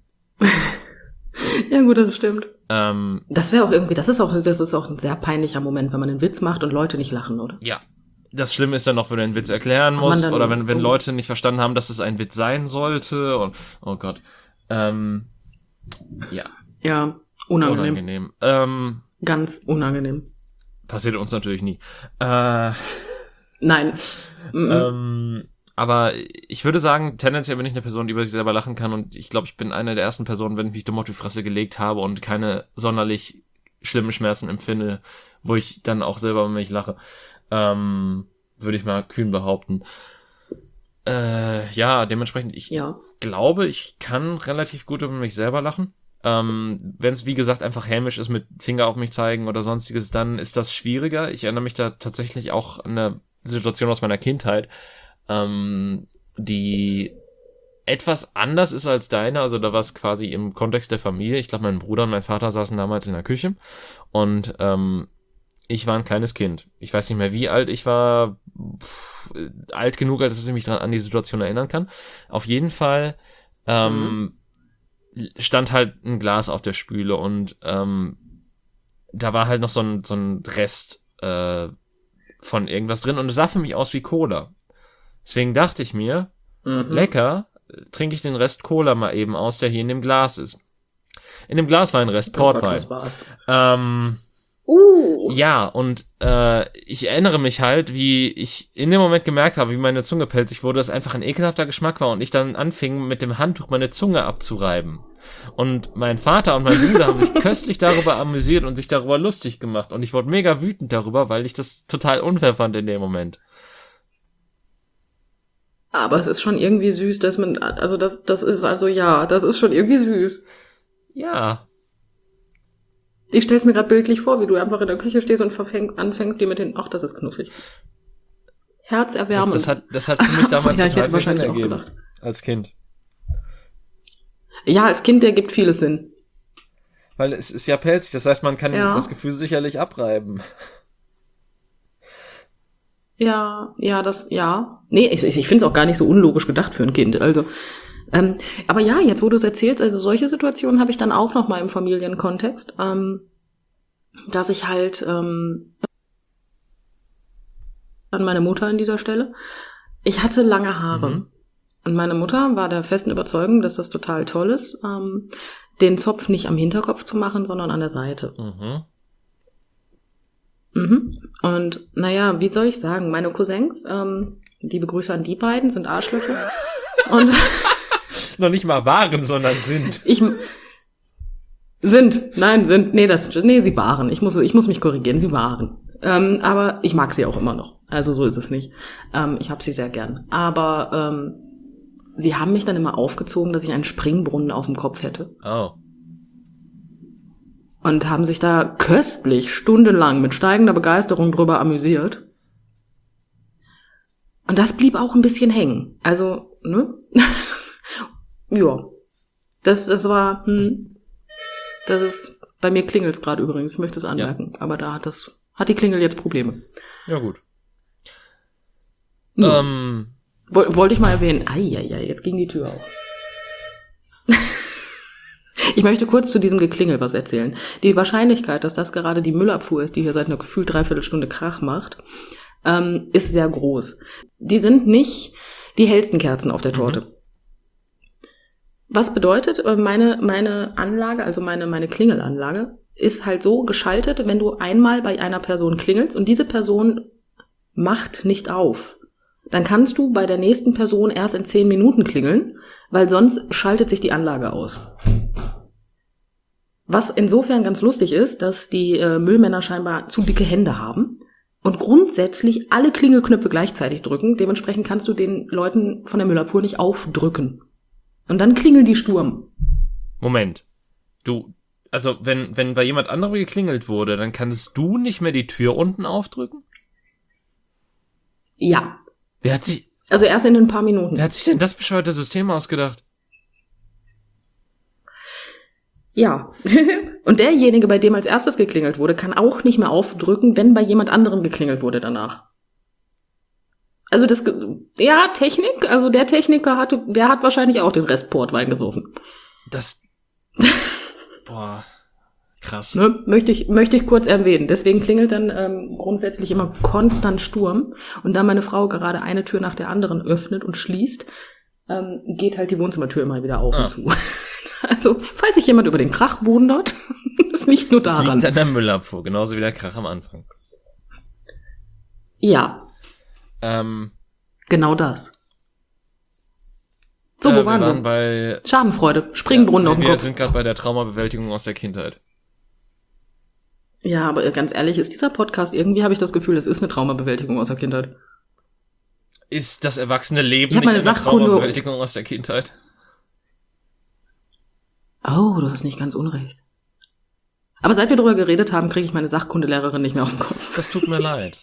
Ja gut, das stimmt. Ähm, das wäre auch irgendwie, das ist auch, das ist auch ein sehr peinlicher Moment, wenn man einen Witz macht und Leute nicht lachen, oder? ja. Das Schlimme ist dann noch, wenn du einen Witz erklären musst dann, oder wenn, wenn oh. Leute nicht verstanden haben, dass es ein Witz sein sollte und, oh Gott. Ähm, ja. Ja, unangenehm. Unangenehm. Ähm, Ganz unangenehm. passiert uns natürlich nie. Äh, Nein. Mhm. ähm, aber ich würde sagen, tendenziell bin ich eine Person, die über sich selber lachen kann und ich glaube, ich bin eine der ersten Personen, wenn ich mich dumm auf die Fresse gelegt habe und keine sonderlich schlimmen Schmerzen empfinde, wo ich dann auch selber über mich lache. Ähm, würde ich mal kühn behaupten. Äh, ja, dementsprechend, ich ja. glaube, ich kann relativ gut über mich selber lachen. Ähm, wenn es, wie gesagt, einfach hämisch ist mit Finger auf mich zeigen oder sonstiges, dann ist das schwieriger. Ich erinnere mich da tatsächlich auch an eine Situation aus meiner Kindheit, ähm, die etwas anders ist als deine. Also da war es quasi im Kontext der Familie. Ich glaube, mein Bruder und mein Vater saßen damals in der Küche und ähm, ich war ein kleines Kind. Ich weiß nicht mehr, wie alt ich war. Pff, alt genug, als ich mich dran an die Situation erinnern kann. Auf jeden Fall ähm, mhm. stand halt ein Glas auf der Spüle und ähm, da war halt noch so ein, so ein Rest äh, von irgendwas drin und es sah für mich aus wie Cola. Deswegen dachte ich mir, mhm. lecker, trinke ich den Rest Cola mal eben aus, der hier in dem Glas ist. In dem Glas war ein Rest Portwein. Oh Gott, was war's? Ähm, Uh. Ja, und äh, ich erinnere mich halt, wie ich in dem Moment gemerkt habe, wie meine Zunge pelzig wurde, dass einfach ein ekelhafter Geschmack war und ich dann anfing, mit dem Handtuch meine Zunge abzureiben. Und mein Vater und mein Bruder haben sich köstlich darüber amüsiert und sich darüber lustig gemacht. Und ich wurde mega wütend darüber, weil ich das total unfair fand in dem Moment. Aber es ist schon irgendwie süß, dass man, also das, das ist also ja, das ist schon irgendwie süß. Ja. Ich stell's mir gerade bildlich vor, wie du einfach in der Küche stehst und verfängst, anfängst, dir mit den, ach, das ist knuffig. Herzerwärmend. Das, das, hat, das hat für mich damals ja, ich total hätte viel Sinn wahrscheinlich auch ergeben. gedacht. Als Kind. Ja, als Kind ergibt vieles Sinn. Weil es ist ja pelzig, das heißt, man kann ja. das Gefühl sicherlich abreiben. Ja, ja, das, ja. Nee, ich, ich finde es auch gar nicht so unlogisch gedacht für ein Kind. Also, ähm, aber ja, jetzt wo du es erzählst, also solche Situationen habe ich dann auch noch mal im Familienkontext, ähm, dass ich halt ähm, an meine Mutter an dieser Stelle. Ich hatte lange Haare mhm. und meine Mutter war der festen Überzeugung, dass das total toll ist, ähm, den Zopf nicht am Hinterkopf zu machen, sondern an der Seite. Mhm. Mhm. Und naja, wie soll ich sagen, meine Cousins, ähm, liebe Grüße an die beiden, sind Arschlöcher. Und noch nicht mal waren, sondern sind. Ich sind, nein, sind, nee, das, nee, sie waren. Ich muss, ich muss mich korrigieren, sie waren. Ähm, aber ich mag sie auch immer noch. Also so ist es nicht. Ähm, ich habe sie sehr gern. Aber ähm, sie haben mich dann immer aufgezogen, dass ich einen Springbrunnen auf dem Kopf hätte. Oh. Und haben sich da köstlich stundenlang mit steigender Begeisterung drüber amüsiert. Und das blieb auch ein bisschen hängen. Also, ne? Ja. Das, das war, hm, das ist, bei mir klingelt's gerade übrigens, ich möchte es anmerken. Ja. Aber da hat das, hat die Klingel jetzt Probleme. Ja, gut. Ja. Ähm. Wollte ich mal erwähnen. Eieiei, jetzt ging die Tür auf. Ich möchte kurz zu diesem Geklingel was erzählen. Die Wahrscheinlichkeit, dass das gerade die Müllabfuhr ist, die hier seit einer gefühlt Dreiviertelstunde Krach macht, ähm, ist sehr groß. Die sind nicht die hellsten Kerzen auf der Torte. Mhm. Was bedeutet, meine, meine Anlage, also meine, meine Klingelanlage, ist halt so geschaltet, wenn du einmal bei einer Person klingelst und diese Person macht nicht auf, dann kannst du bei der nächsten Person erst in zehn Minuten klingeln, weil sonst schaltet sich die Anlage aus. Was insofern ganz lustig ist, dass die äh, Müllmänner scheinbar zu dicke Hände haben, und grundsätzlich alle Klingelknöpfe gleichzeitig drücken. Dementsprechend kannst du den Leuten von der Müllabfuhr nicht aufdrücken. Und dann klingeln die Sturm. Moment. Du, also wenn, wenn bei jemand anderem geklingelt wurde, dann kannst du nicht mehr die Tür unten aufdrücken? Ja. Wer hat sich, Also erst in ein paar Minuten. wer hat sich denn das bescheuerte System ausgedacht? Ja. Und derjenige, bei dem als erstes geklingelt wurde, kann auch nicht mehr aufdrücken, wenn bei jemand anderem geklingelt wurde danach. Also das, ja, Technik, also der Techniker hatte, der hat wahrscheinlich auch den Rest Portwein gesoffen. Das, boah, krass. Ne? Möchte ich, möchte ich kurz erwähnen. Deswegen klingelt dann ähm, grundsätzlich immer konstant Sturm. Und da meine Frau gerade eine Tür nach der anderen öffnet und schließt, ähm, geht halt die Wohnzimmertür immer wieder auf Ah. und zu. Also, falls sich jemand über den Krach wundert, ist nicht nur Das daran. liegt an der Müllabfuhr, genauso wie der Krach am Anfang. Ja, Ähm, genau das. So, äh, wo waren wir? wir? waren bei Schadenfreude, Springbrunnen ja, auf dem wir Kopf. sind gerade bei der Traumabewältigung aus der Kindheit. Ja, aber ganz ehrlich, ist dieser Podcast, irgendwie habe ich das Gefühl, es ist eine Traumabewältigung aus der Kindheit. Ist das erwachsene Leben Ich hab nicht meine eine Sachkunde- Traumabewältigung aus der Kindheit? Oh, du hast nicht ganz unrecht. Aber seit wir darüber geredet haben, kriege ich meine Sachkundelehrerin nicht mehr aus dem Kopf. Das tut mir leid.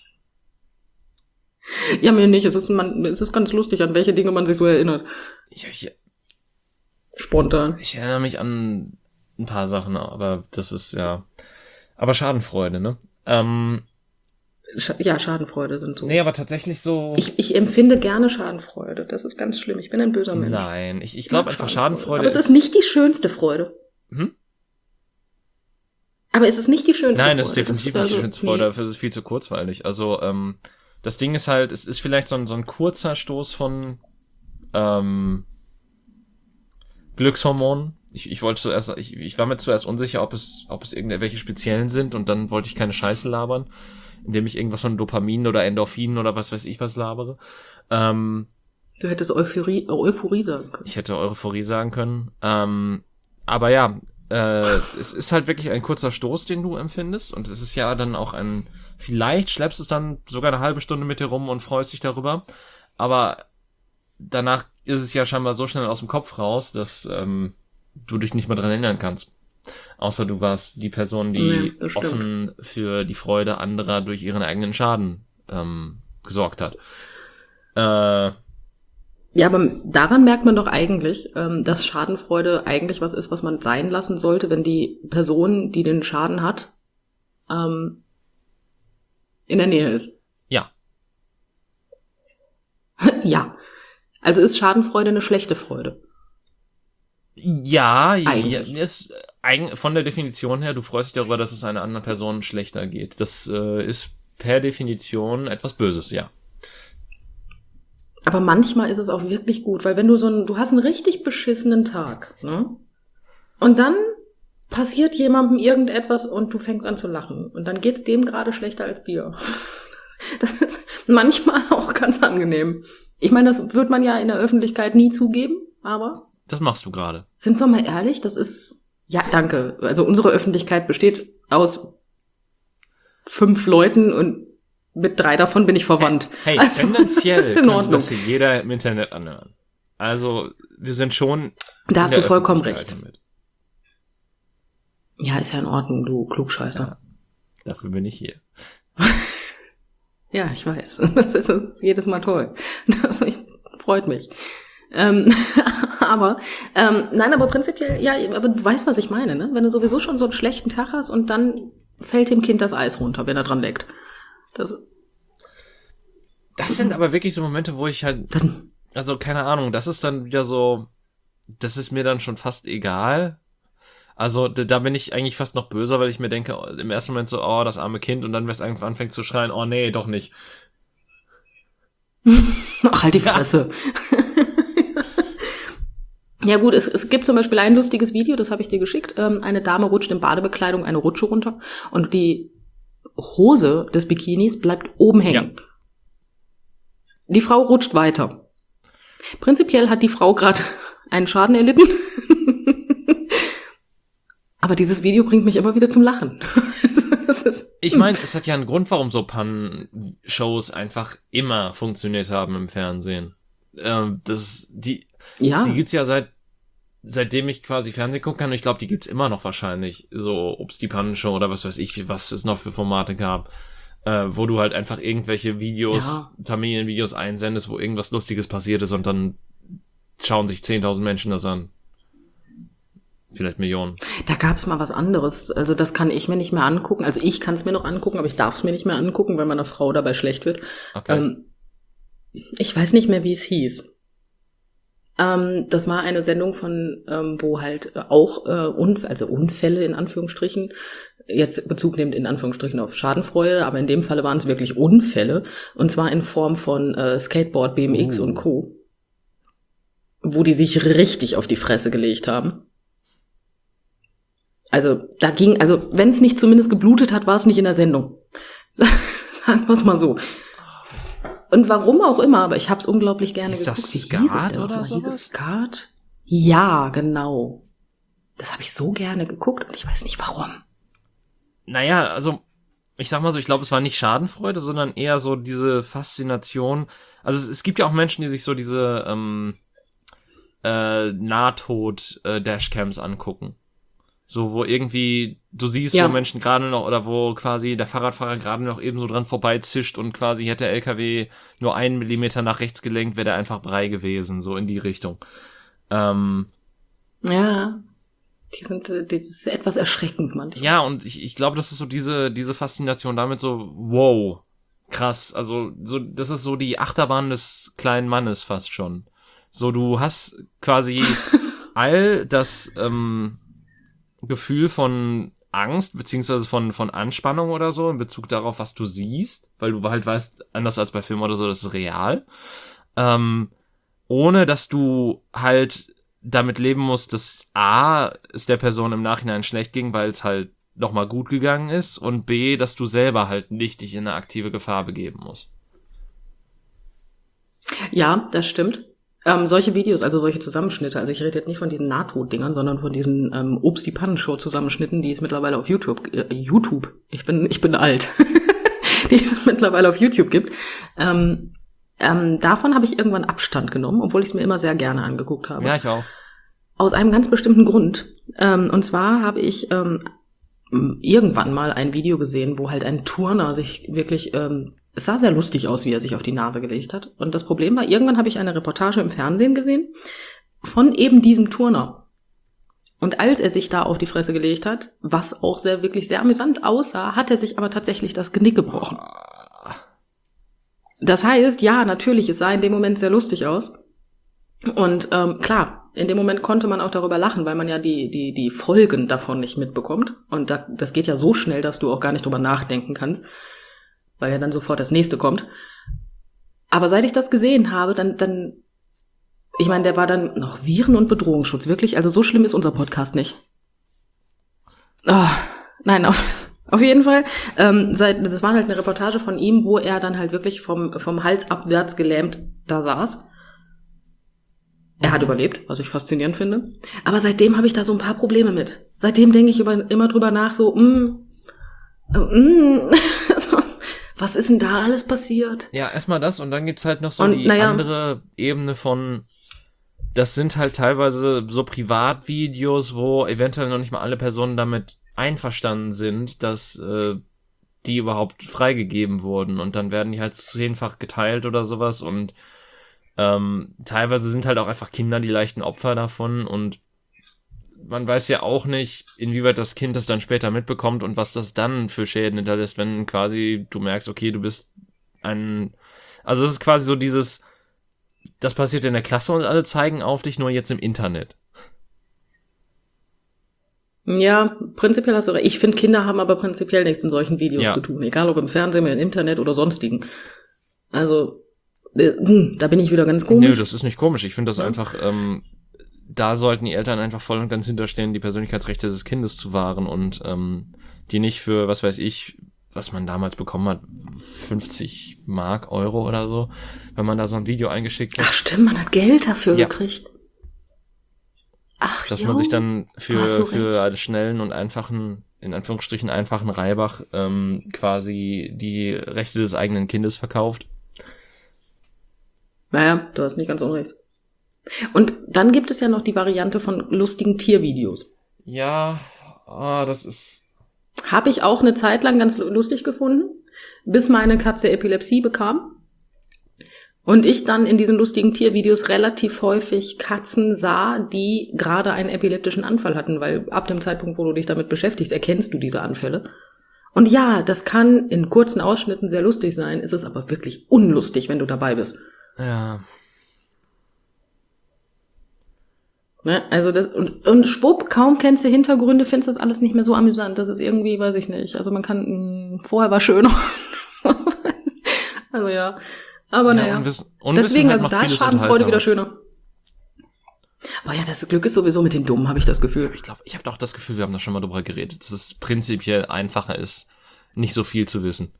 Ja, mir nicht. Es ist, man, es ist ganz lustig, an welche Dinge man sich so erinnert. Ich, ich, Spontan. ich erinnere mich an ein paar Sachen, aber das ist ja... Aber Schadenfreude, ne? Ähm, Sch- ja, Schadenfreude sind so. nee, aber tatsächlich so... Ich, ich empfinde gerne Schadenfreude. Das ist ganz schlimm. Ich bin ein böser Mensch. Nein, ich, ich Ich glaube mag einfach Schadenfreude... Aber es ist nicht die schönste Freude. Hm? Aber es ist nicht die schönste Nein, Freude. das ist definitiv also- nicht die schönste Freude, dafür ist es viel zu kurzweilig. Also, ähm, das Ding ist halt, es ist vielleicht so ein, so ein kurzer Stoß von ähm, Glückshormonen. Ich, ich wollte zuerst, ich, ich war mir zuerst unsicher, ob es, ob es irgendwelche speziellen sind, und dann wollte ich keine Scheiße labern, indem ich irgendwas von Dopamin oder Endorphinen oder was weiß ich was labere. Ähm, Du hättest Euphorie, Euphorie sagen können. ich hätte Euphorie sagen können. Ähm, aber ja, äh, es ist halt wirklich ein kurzer Stoß, den du empfindest. Und es ist ja dann auch ein, vielleicht schleppst du es dann sogar eine halbe Stunde mit dir rum und freust dich darüber. Aber danach ist es ja scheinbar so schnell aus dem Kopf raus, dass ähm, du dich nicht mehr dran erinnern kannst. Außer du warst die Person, die Nee, das stimmt. offen für die Freude anderer durch ihren eigenen Schaden ähm, gesorgt hat. Äh, Ja, aber daran merkt man doch eigentlich, ähm, dass Schadenfreude eigentlich was ist, was man sein lassen sollte, wenn die Person, die den Schaden hat, ähm, in der Nähe ist. ja. Ja. Also ist Schadenfreude eine schlechte Freude. Ja, ja, Eigentlich. ist eigen, von der Definition her, du freust dich darüber, dass es einer anderen Person schlechter geht. Das äh, ist per Definition etwas Böses, ja. Aber manchmal ist es auch wirklich gut, weil wenn du so ein, du hast einen richtig beschissenen Tag, ne? Und dann passiert jemandem irgendetwas und du fängst an zu lachen. Und dann geht's dem gerade schlechter als dir. Das ist manchmal auch ganz angenehm. Ich meine, das wird man ja in der Öffentlichkeit nie zugeben, aber Das machst du gerade. sind wir mal ehrlich, das ist, ja, danke. Also unsere Öffentlichkeit besteht aus fünf Leuten und mit drei davon bin ich verwandt. Hey, Also, tendenziell das ist in könnte Ordnung. das hier jeder im Internet anhören. Also, wir sind schon Da in hast der du vollkommen Öffentlichkeit recht. damit. Ja, ist ja in Ordnung, du Klugscheißer. Ja. Dafür bin ich hier. Ja, ich weiß. Das ist, das ist jedes Mal toll. Das mich, freut mich. Ähm, aber, ähm, nein, aber prinzipiell, ja, aber du weißt, was ich meine, ne? Wenn du sowieso schon so einen schlechten Tag hast und dann fällt dem Kind das Eis runter, wenn er dran leckt. Das, Das sind aber wirklich so Momente, wo ich halt, dann, also keine Ahnung, das ist dann wieder so, das ist mir dann schon fast egal. Also da, da bin ich eigentlich fast noch böser, weil ich mir denke, im ersten Moment so, oh, das arme Kind, und dann, wenn es einfach anfängt zu schreien, oh nee, doch nicht. ach, halt die Fresse. Ja gut, es, es gibt zum Beispiel ein lustiges Video, das habe ich dir geschickt. Ähm, eine Dame rutscht in Badebekleidung eine Rutsche runter und die Hose des Bikinis bleibt oben hängen. Ja. Die Frau rutscht weiter. Prinzipiell hat die Frau gerade einen Schaden erlitten. Aber dieses Video bringt mich immer wieder zum Lachen. Das ist, Ich meine, es hat ja einen Grund, warum so Pannen-Shows einfach immer funktioniert haben im Fernsehen. Ähm, das, die, ja. die gibt's ja seit, seitdem ich quasi Fernsehen gucken kann. Und ich glaube, die gibt's immer noch wahrscheinlich. So, ob's die Pannen-Show oder was weiß ich, was es noch für Formate gab. Äh, wo du halt einfach irgendwelche Videos, Ja. Familienvideos einsendest, wo irgendwas Lustiges passiert ist und dann schauen sich zehntausend Menschen das an. Vielleicht Millionen. Da gab's mal was anderes. Also das kann ich mir nicht mehr angucken. Also ich kann es mir noch angucken, aber ich darf es mir nicht mehr angucken, weil meiner Frau dabei schlecht wird. Okay. Ähm, ich weiß nicht mehr, wie es hieß. Ähm, das war eine Sendung von, ähm, wo halt auch äh, Unf- also Unfälle in Anführungsstrichen, jetzt Bezug nehmend in Anführungsstrichen auf Schadenfreude, aber in dem Falle waren es wirklich Unfälle. Und zwar in Form von äh, Skateboard, B M X Uh. und Co. Wo die sich richtig auf die Fresse gelegt haben. Also da ging, also wenn es nicht zumindest geblutet hat, war es nicht in der Sendung. Sagen wir es mal so. Und warum auch immer, aber ich habe es unglaublich gerne Ist geguckt. das Wie Skat hieß es denn oder nochmal? Hieß sowas? es Skat? Ja, genau. Das habe ich so gerne geguckt und ich weiß nicht warum. Naja, also, ich sag mal so, ich glaube, es war nicht Schadenfreude, sondern eher so diese Faszination. Also es, es gibt ja auch Menschen, die sich so diese ähm, äh, Nahtod-Dashcams angucken. So, wo irgendwie, du siehst, Ja. wo Menschen gerade noch, oder wo quasi der Fahrradfahrer gerade noch eben so dran vorbeizischt und quasi hätte der L K W nur einen Millimeter nach rechts gelenkt, wäre der einfach Brei gewesen, so in die Richtung. Ähm, Ja, die sind, äh, das ist etwas erschreckend manchmal. ja, und ich, ich glaube, das ist so diese, diese Faszination damit so, wow, krass, also, so, das ist so die Achterbahn des kleinen Mannes fast schon. So, du hast quasi all das, ähm, Gefühl von Angst, beziehungsweise von, von Anspannung oder so in Bezug darauf, was du siehst, weil du halt weißt, anders als bei Filmen oder so, das ist real, ähm, ohne dass du halt damit leben musst, dass A, es der Person im Nachhinein schlecht ging, weil es halt nochmal gut gegangen ist und B, dass du selber halt nicht dich in eine aktive Gefahr begeben musst. Ja, das stimmt. Ähm, solche Videos, also solche Zusammenschnitte, also ich rede jetzt nicht von diesen Nahtoddingern, sondern von diesen ähm, Obst die Pannenshow Zusammenschnitten, die es mittlerweile auf YouTube, äh, YouTube, ich bin, ich bin alt, die es mittlerweile auf YouTube gibt. Ähm, ähm, davon habe ich irgendwann Abstand genommen, obwohl ich es mir immer sehr gerne angeguckt habe. Ja, ich auch. Aus einem ganz bestimmten Grund. Ähm, und zwar habe ich ähm, irgendwann mal ein Video gesehen, wo halt ein Turner sich wirklich, ähm, es sah sehr lustig aus, wie er sich auf die Nase gelegt hat. Und das Problem war, irgendwann habe ich eine Reportage im Fernsehen gesehen von eben diesem Turner. Und als er sich da auf die Fresse gelegt hat, was auch sehr, wirklich sehr amüsant aussah, hat er sich aber tatsächlich das Genick gebrochen. Das heißt, ja, natürlich, es sah in dem Moment sehr lustig aus. Und ähm, klar, in dem Moment konnte man auch darüber lachen, weil man ja die die die Folgen davon nicht mitbekommt. Und da, das geht ja so schnell, dass du auch gar nicht drüber nachdenken kannst, weil ja dann sofort das nächste kommt. Aber seit ich das gesehen habe, dann, dann, ich meine, der war dann noch Viren- und Bedrohungsschutz, wirklich. Also so schlimm ist unser Podcast nicht. Oh, nein, auf, auf jeden Fall. Ähm, seit, das war halt eine Reportage von ihm, wo er dann halt wirklich vom vom Hals abwärts gelähmt da saß. Er hat überlebt, was ich faszinierend finde. Aber seitdem habe ich da so ein paar Probleme mit. Seitdem denke ich über, immer drüber nach, so, mm, mm, was ist denn da alles passiert? Ja, erstmal das und dann gibt's halt noch so Und, die naja. andere Ebene von, das sind halt teilweise so Privatvideos, wo eventuell noch nicht mal alle Personen damit einverstanden sind, dass äh, die überhaupt freigegeben wurden und dann werden die halt zehnfach geteilt oder sowas und ähm, teilweise sind halt auch einfach Kinder die leichten Opfer davon und man weiß ja auch nicht, inwieweit das Kind das dann später mitbekommt und was das dann für Schäden hinterlässt, wenn quasi du merkst, okay, du bist ein, also es ist quasi so dieses, das passiert in der Klasse und alle zeigen auf dich, nur jetzt im Internet. Ja, prinzipiell hast du recht. Ich finde, Kinder haben aber prinzipiell nichts in solchen Videos Ja. zu tun. Egal ob im Fernsehen, im Internet oder sonstigen. Also, äh, hm, da bin ich wieder ganz komisch. Nö, das ist nicht komisch. Ich finde das Ja. einfach, ähm, da sollten die Eltern einfach voll und ganz hinterstehen, die Persönlichkeitsrechte des Kindes zu wahren und ähm, die nicht für, was weiß ich, was man damals bekommen hat, fünfzig Mark, Euro oder so, wenn man da so ein Video eingeschickt hat, Ach stimmt, man hat Geld dafür Ja. gekriegt. Ach, dass jo. man sich dann für, Hast du für einen schnellen und einfachen in Anführungsstrichen einfachen Reibach ähm, quasi die Rechte des eigenen Kindes verkauft. Naja, du hast nicht ganz unrecht. Und dann gibt es ja noch die Variante von lustigen Tiervideos. Ja, ah, das ist... Habe ich auch eine Zeit lang ganz lustig gefunden, bis meine Katze Epilepsie bekam. Und ich dann in diesen lustigen Tiervideos relativ häufig Katzen sah, die gerade einen epileptischen Anfall hatten, weil ab dem Zeitpunkt, wo du dich damit beschäftigst, erkennst du diese Anfälle. Und ja, das kann in kurzen Ausschnitten sehr lustig sein, ist es aber wirklich unlustig, wenn du dabei bist. Ja. Ne? Also das, und, und schwupp, kaum kennst du Hintergründe, findest du das alles nicht mehr so amüsant. Das ist irgendwie, weiß ich nicht. Also man kann, mh, vorher war schöner. Also ja. Aber ja, naja, Unwissen, Unwissenheit deswegen, also macht da ist vieles Schadenfreude wieder unterhaltsamer. schöner. Aber ja, das Glück ist sowieso mit den Dummen, habe ich das Gefühl. Ich glaube, ich habe doch das Gefühl, wir haben da schon mal drüber geredet, dass es prinzipiell einfacher ist, nicht so viel zu wissen.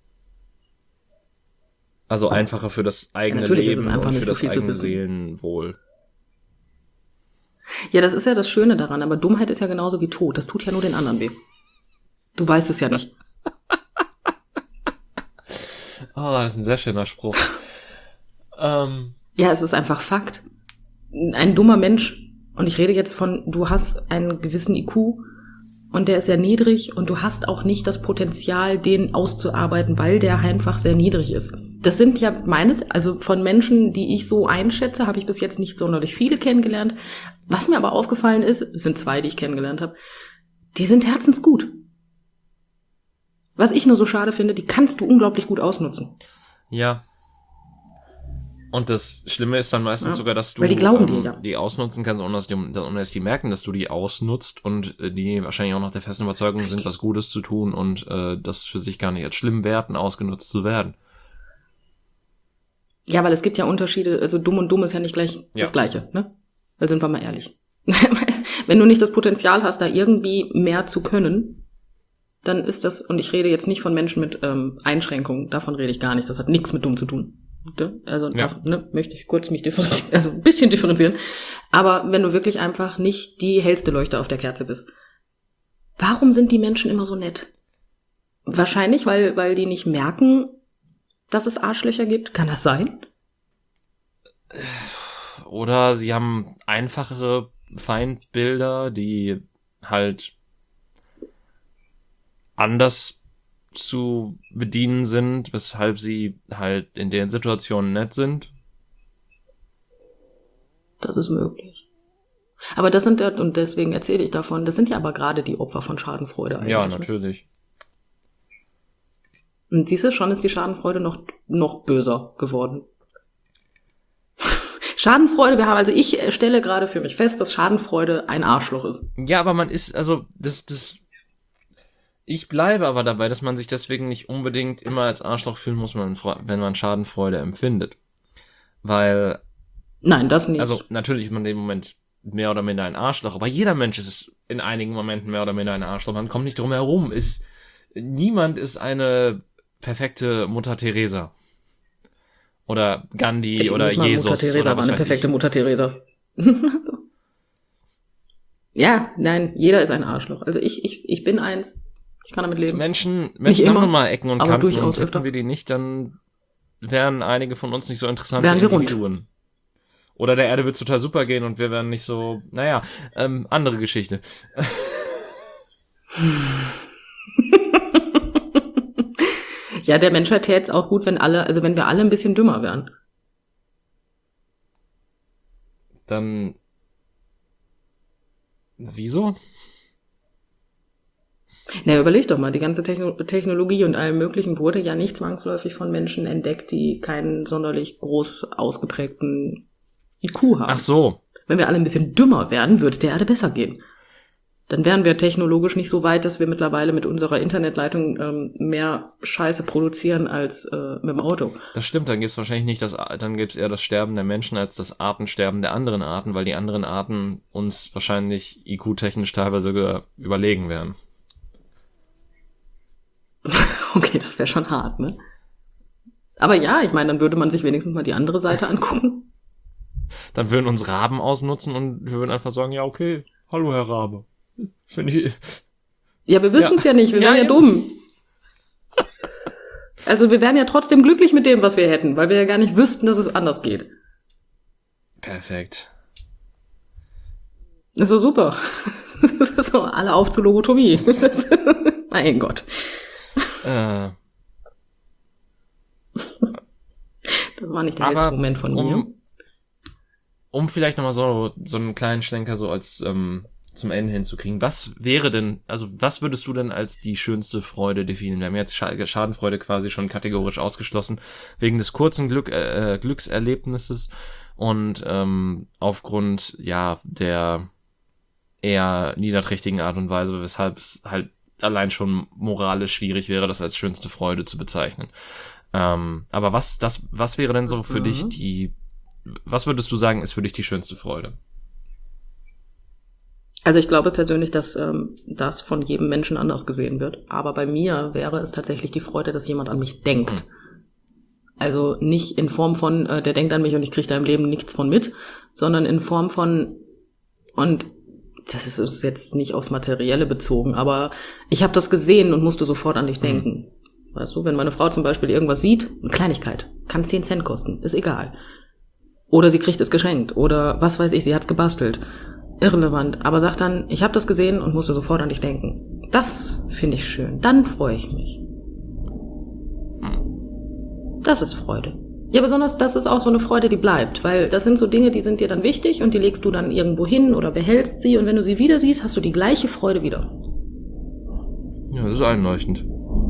Also einfacher für das eigene Ja, natürlich ist Leben es einfach und nicht für so das viel zu eigene wissen. Seelenwohl. Ja, das ist ja das Schöne daran, aber Dummheit ist ja genauso wie Tod. Das tut ja nur den anderen weh. Du weißt es ja nicht. Ah, oh, das ist ein sehr schöner Spruch. ähm, Ja, es ist einfach Fakt. Ein dummer Mensch, und ich rede jetzt von, du hast einen gewissen I Q und der ist sehr niedrig und du hast auch nicht das Potenzial, den auszuarbeiten, weil der einfach sehr niedrig ist. Das sind ja meines, also von Menschen, die ich so einschätze, habe ich bis jetzt nicht sonderlich viele kennengelernt. Was mir aber aufgefallen ist, es sind zwei, die ich kennengelernt habe, die sind herzensgut. Was ich nur so schade finde, die kannst du unglaublich gut ausnutzen. ja. Und das Schlimme ist dann meistens Ja, sogar, dass du weil die glauben ähm, dir, ja. die ausnutzen kannst, ohne dass, die, ohne dass die merken, dass du die ausnutzt und äh, die wahrscheinlich auch noch der festen Überzeugung sind, was Gutes zu tun und äh, das für sich gar nicht als schlimm werten, ausgenutzt zu werden. Ja, weil es gibt ja Unterschiede, also dumm und dumm ist ja nicht gleich Ja. das Gleiche, ne? Weil sind wir mal ehrlich. Wenn du nicht das Potenzial hast, da irgendwie mehr zu können, dann ist das, und ich rede jetzt nicht von Menschen mit ähm, Einschränkungen, davon rede ich gar nicht, das hat nichts mit dumm zu tun. Ne? Also Ja. da, ne, möchte ich kurz mich differenzieren, also ein bisschen differenzieren. Aber wenn du wirklich einfach nicht die hellste Leuchte auf der Kerze bist, warum sind die Menschen immer so nett? Wahrscheinlich, weil, weil die nicht merken, dass es Arschlöcher gibt. Kann das sein? Oder sie haben einfachere Feindbilder, die halt anders zu bedienen sind, weshalb sie halt in den Situationen nett sind. Das ist möglich. Aber das sind ja, und deswegen erzähle ich davon, das sind ja aber gerade die Opfer von Schadenfreude eigentlich. Ja, ne? natürlich. Und siehst du, schon ist die Schadenfreude noch, noch böser geworden. Schadenfreude, wir haben, also ich stelle gerade für mich fest, dass Schadenfreude ein Arschloch ist. Ja, aber man ist, also, das, das, ich bleibe aber dabei, dass man sich deswegen nicht unbedingt immer als Arschloch fühlen muss, wenn man Schadenfreude empfindet. Weil, Nein, das nicht. also, natürlich ist man in dem Moment mehr oder minder ein Arschloch, aber jeder Mensch ist in einigen Momenten mehr oder minder ein Arschloch. Man kommt nicht drum herum. Ist, niemand ist eine perfekte Mutter Teresa. Oder Gandhi ich oder nicht mal Jesus. Mutter Teresa oder war was eine weiß perfekte ich. Mutter Teresa. Ja, nein, jeder ist ein Arschloch. Also ich, ich, ich bin eins. Ich kann damit leben. Menschen, Menschen haben immer, nun mal Ecken und aber Kanten durchaus und öfter. hätten wir die nicht, dann wären einige von uns nicht so interessante Wären wir rund. Individuen. Oder der Erde wird total super gehen und wir wären nicht so, naja, ähm, andere Geschichte. Ja, der Menschheit täte es auch gut, wenn alle, also wenn wir alle ein bisschen dümmer wären. Dann, wieso? Na, überleg doch mal, die ganze Techno- Technologie und allem Möglichen wurde ja nicht zwangsläufig von Menschen entdeckt, die keinen sonderlich groß ausgeprägten I Q haben. Ach so. Wenn wir alle ein bisschen dümmer wären, würde es der Erde besser gehen. Dann wären wir technologisch nicht so weit, dass wir mittlerweile mit unserer Internetleitung ähm, mehr Scheiße produzieren als äh, mit dem Auto. Das stimmt, dann gibt's wahrscheinlich nicht das, dann gibt's eher das Sterben der Menschen als das Artensterben der anderen Arten, weil die anderen Arten uns wahrscheinlich I Q-technisch teilweise sogar überlegen wären. Okay, das wäre schon hart, ne? Aber ja, ich meine, dann würde man sich wenigstens mal die andere Seite angucken. Dann würden uns Raben ausnutzen und wir würden einfach sagen, ja, okay, hallo Herr Rabe. Finde ich, Ja, wir wüssten es ja. ja nicht, wir wären ja, ja dumm. Also wir wären ja trotzdem glücklich mit dem, was wir hätten, weil wir ja gar nicht wüssten, dass es anders geht. Perfekt. Das ist so super. So, alle auf zur Logotomie. Mein Gott. Äh. Das war nicht der letzte Moment von um, mir. Um vielleicht nochmal so, so einen kleinen Schlenker so als ähm, zum Ende hinzukriegen. Was wäre denn, also was würdest du denn als die schönste Freude definieren? Wir haben jetzt Scha- Schadenfreude quasi schon kategorisch ausgeschlossen, wegen des kurzen Glück, äh, Glückserlebnisses und ähm, aufgrund ja der eher niederträchtigen Art und Weise, weshalb es halt allein schon moralisch schwierig wäre, das als schönste Freude zu bezeichnen. Ähm, aber was das, was wäre denn so für mhm. dich die, was würdest du sagen, ist für dich die schönste Freude? Also ich glaube persönlich, dass ähm, das von jedem Menschen anders gesehen wird. Aber bei mir wäre es tatsächlich die Freude, dass jemand an mich denkt. Mhm. Also nicht in Form von, äh, der denkt an mich und ich kriege da im Leben nichts von mit, sondern in Form von, und das ist, ist jetzt nicht aufs Materielle bezogen, aber ich habe das gesehen und musste sofort an dich denken. Mhm. Weißt du, wenn meine Frau zum Beispiel irgendwas sieht, eine Kleinigkeit, kann zehn Cent kosten, ist egal. Oder sie kriegt es geschenkt oder was weiß ich, sie hat's gebastelt. Irrelevant, aber sagt dann, ich habe das gesehen und musste sofort an dich denken. Das finde ich schön, dann freue ich mich. Das ist Freude. Ja, besonders das ist auch so eine Freude, die bleibt, weil das sind so Dinge, die sind dir dann wichtig und die legst du dann irgendwo hin oder behältst sie und wenn du sie wieder siehst, hast du die gleiche Freude wieder. Ja, das ist einleuchtend.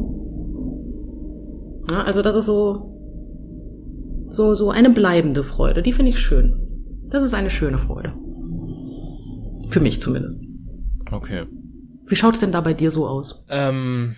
Ja, also das ist so, so, so eine bleibende Freude, die finde ich schön. Das ist eine schöne Freude. Für mich zumindest. Okay. Wie schaut's denn da bei dir so aus? Ähm,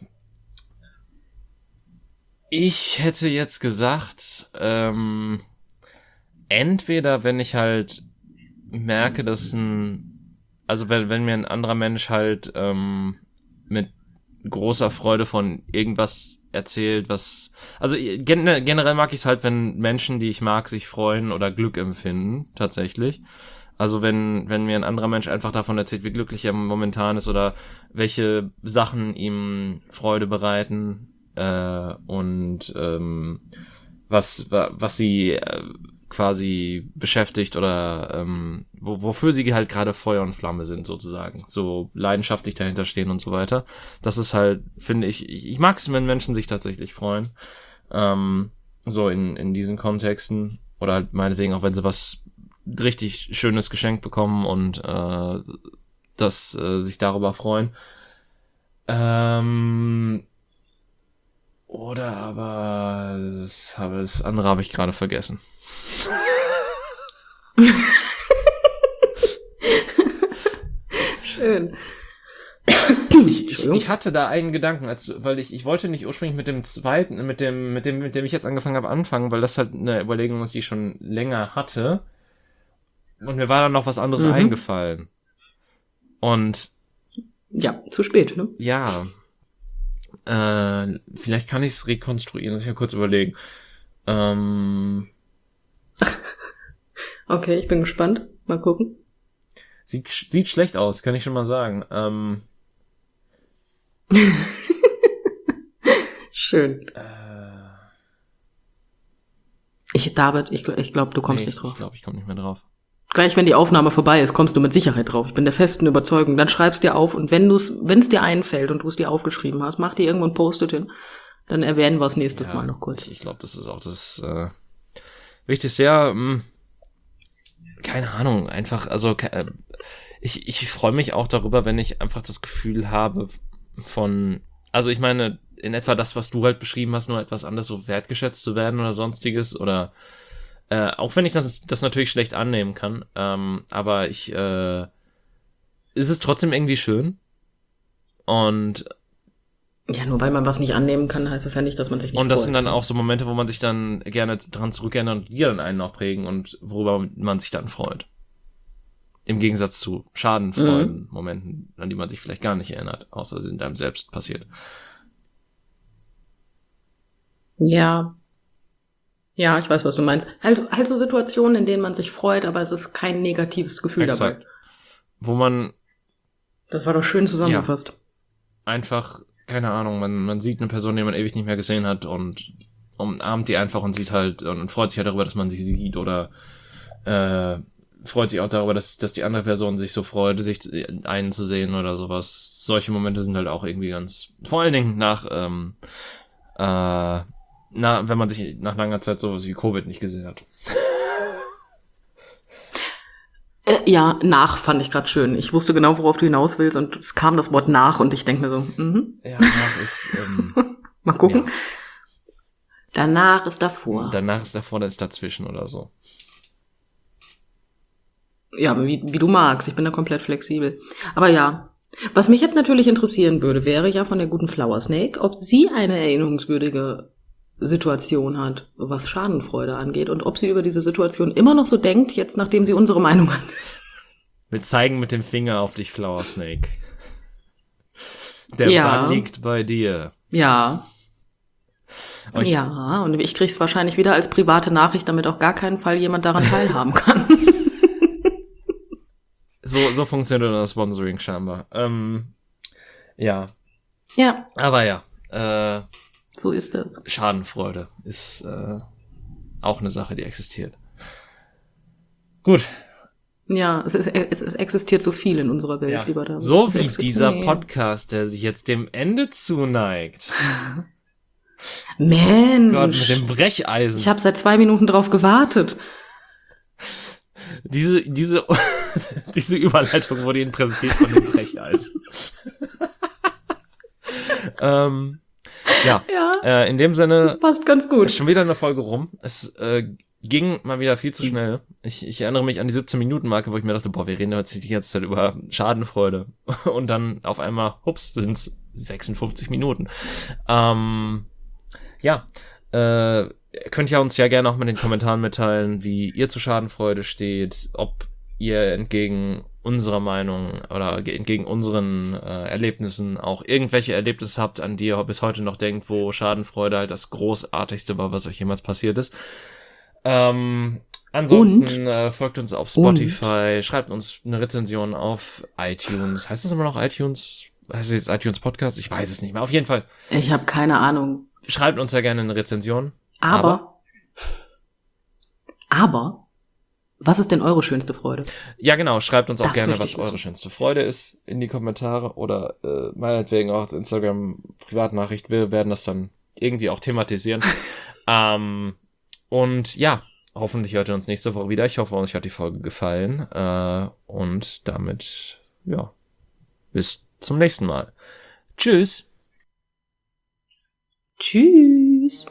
ich hätte jetzt gesagt, ähm, entweder wenn ich halt merke, dass ein, also wenn, wenn mir ein anderer Mensch halt ähm, mit großer Freude von irgendwas erzählt, was, also gen- generell mag ich es halt, wenn Menschen, die ich mag, sich freuen oder Glück empfinden, tatsächlich. Also wenn wenn mir ein anderer Mensch einfach davon erzählt, wie glücklich er momentan ist oder welche Sachen ihm Freude bereiten äh, und ähm, was was sie äh, quasi beschäftigt oder ähm, wo, wofür sie halt gerade Feuer und Flamme sind sozusagen, so leidenschaftlich dahinter stehen und so weiter. Das ist halt, finde ich, ich, ich mag es, wenn Menschen sich tatsächlich freuen, ähm, so in in diesen Kontexten oder halt meinetwegen auch, wenn sie was richtig schönes Geschenk bekommen und äh, das äh, sich darüber freuen. Ähm, oder aber das, habe, das andere habe ich gerade vergessen. Schön. Ich, ich, ich hatte da einen Gedanken, als weil ich ich wollte nicht ursprünglich mit dem zweiten, mit dem mit dem mit dem ich jetzt angefangen habe anfangen, weil das halt eine Überlegung ist, die ich schon länger hatte. Und mir war dann noch was anderes mhm. eingefallen. Und ja, zu spät, ne? Ja. Äh, vielleicht kann ich es rekonstruieren, lass ich mal kurz überlegen. Ähm, okay, ich bin gespannt. Mal gucken. Sieht, sieht schlecht aus, kann ich schon mal sagen. Ähm, Schön. Äh, ich, David, ich, ich glaube, du kommst nee, nicht drauf. Ich glaube, ich komme nicht mehr drauf. Gleich, wenn die Aufnahme vorbei ist, kommst du mit Sicherheit drauf. Ich bin der festen Überzeugung. Dann schreibst dir auf und wenn du's, wenn es dir einfällt und du es dir aufgeschrieben hast, mach dir irgendwo ein Post-it hin. Dann erwähnen wir es nächstes ja, Mal noch kurz. Ich, ich glaube, das ist auch das äh, Wichtigste. Ja, mh, keine Ahnung, einfach, also äh, ich, ich freue mich auch darüber, wenn ich einfach das Gefühl habe von, also ich meine, in etwa das, was du halt beschrieben hast, nur etwas anders so wertgeschätzt zu werden oder sonstiges oder Äh, auch wenn ich das, das natürlich schlecht annehmen kann, ähm, aber ich, äh, ist es trotzdem irgendwie schön. Und ja, nur weil man was nicht annehmen kann, heißt das ja nicht, dass man sich nicht freut. Und das freut, sind dann auch so Momente, wo man sich dann gerne dran zurückerinnert und die dann einen auch prägen und worüber man sich dann freut. Im Gegensatz zu Schadenfreuden, mhm. Momenten, an die man sich vielleicht gar nicht erinnert, außer sie sind einem selbst passiert. Ja. Ja, ich weiß, was du meinst. Halt, halt so Situationen, in denen man sich freut, aber es ist kein negatives Gefühl Exakt. dabei. Wo man... Das war doch schön zusammengefasst. einfach, keine Ahnung, man, man sieht eine Person, die man ewig nicht mehr gesehen hat und umarmt die einfach und sieht halt und freut sich halt darüber, dass man sich sieht oder äh, freut sich auch darüber, dass, dass die andere Person sich so freut, sich einen zu sehen oder sowas. Solche Momente sind halt auch irgendwie ganz, vor allen Dingen nach, ähm, äh, na, wenn man sich nach langer Zeit sowas wie Covid nicht gesehen hat. Äh, ja, nach fand ich gerade schön. Ich wusste genau, worauf du hinaus willst und es kam das Wort nach und ich denke mir so, mhm. Ja, nach ist, ähm, Mal gucken. Ja. Danach ist davor. Danach ist davor, da ist dazwischen oder so. Ja, wie, wie du magst. Ich bin da komplett flexibel. Aber ja, was mich jetzt natürlich interessieren würde, wäre ja von der guten Flower Snake, ob sie eine erinnerungswürdige Situation hat, was Schadenfreude angeht und ob sie über diese Situation immer noch so denkt, jetzt nachdem sie unsere Meinung hat. Wir zeigen mit dem Finger auf dich, Flower Snake. Der Ja. Ball liegt bei dir. Ja. Aber ich- Ja, und ich krieg's wahrscheinlich wieder als private Nachricht, damit auf gar keinen Fall jemand daran teilhaben kann. So, so funktioniert das Sponsoring scheinbar. Ähm, ja, Ja, aber ja, äh, so ist das. Schadenfreude ist äh, auch eine Sache, die existiert. Gut, Ja, es, ist, es, es existiert so viel in unserer Welt, ja. lieber David. So Es wie existiert- dieser nee. Podcast, der sich jetzt dem Ende zuneigt. Mensch, Gott, mit dem Brecheisen. ich habe seit zwei Minuten drauf gewartet. Diese, diese, diese Überleitung wurde Ihnen präsentiert von dem Brecheisen. ähm, ja, Ja, äh, in dem Sinne, passt ganz gut. ist schon wieder eine Folge rum. Es äh, ging mal wieder viel zu schnell. Ich, ich erinnere mich an die siebzehn-Minuten-Marke, wo ich mir dachte, boah, wir reden jetzt die ganze Zeit über Schadenfreude. Und dann auf einmal, hups, sind's sechsundfünfzig Minuten. Ähm, ja, äh, könnt ihr uns ja gerne auch mit den Kommentaren mitteilen, wie ihr zu Schadenfreude steht, ob ihr entgegen unserer Meinung oder ge- entgegen unseren äh, Erlebnissen auch irgendwelche Erlebnisse habt, an die ihr bis heute noch denkt, wo Schadenfreude halt das Großartigste war, was euch jemals passiert ist. Ähm, ansonsten äh, folgt uns auf Spotify, schreibt uns eine Rezension auf iTunes. Heißt das immer noch iTunes? Heißt es jetzt iTunes Podcast? Ich weiß es nicht mehr. Auf jeden Fall, Ich habe keine Ahnung. schreibt uns ja gerne eine Rezension. Aber, aber, was ist denn eure schönste Freude? Ja, genau. Schreibt uns auch Das gerne, möchte was ich wissen. eure schönste Freude ist, in die Kommentare oder äh, meinetwegen auch als Instagram-Privatnachricht. Wir werden das dann irgendwie auch thematisieren. ähm, und ja, hoffentlich hört ihr uns nächste Woche wieder. Ich hoffe, euch hat die Folge gefallen. Äh, und damit, ja, bis zum nächsten Mal. Tschüss. Tschüss.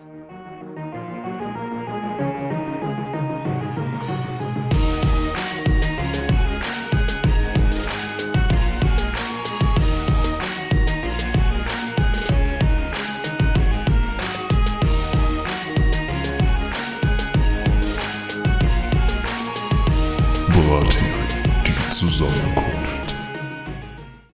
Bratin, die Zusammenkunft.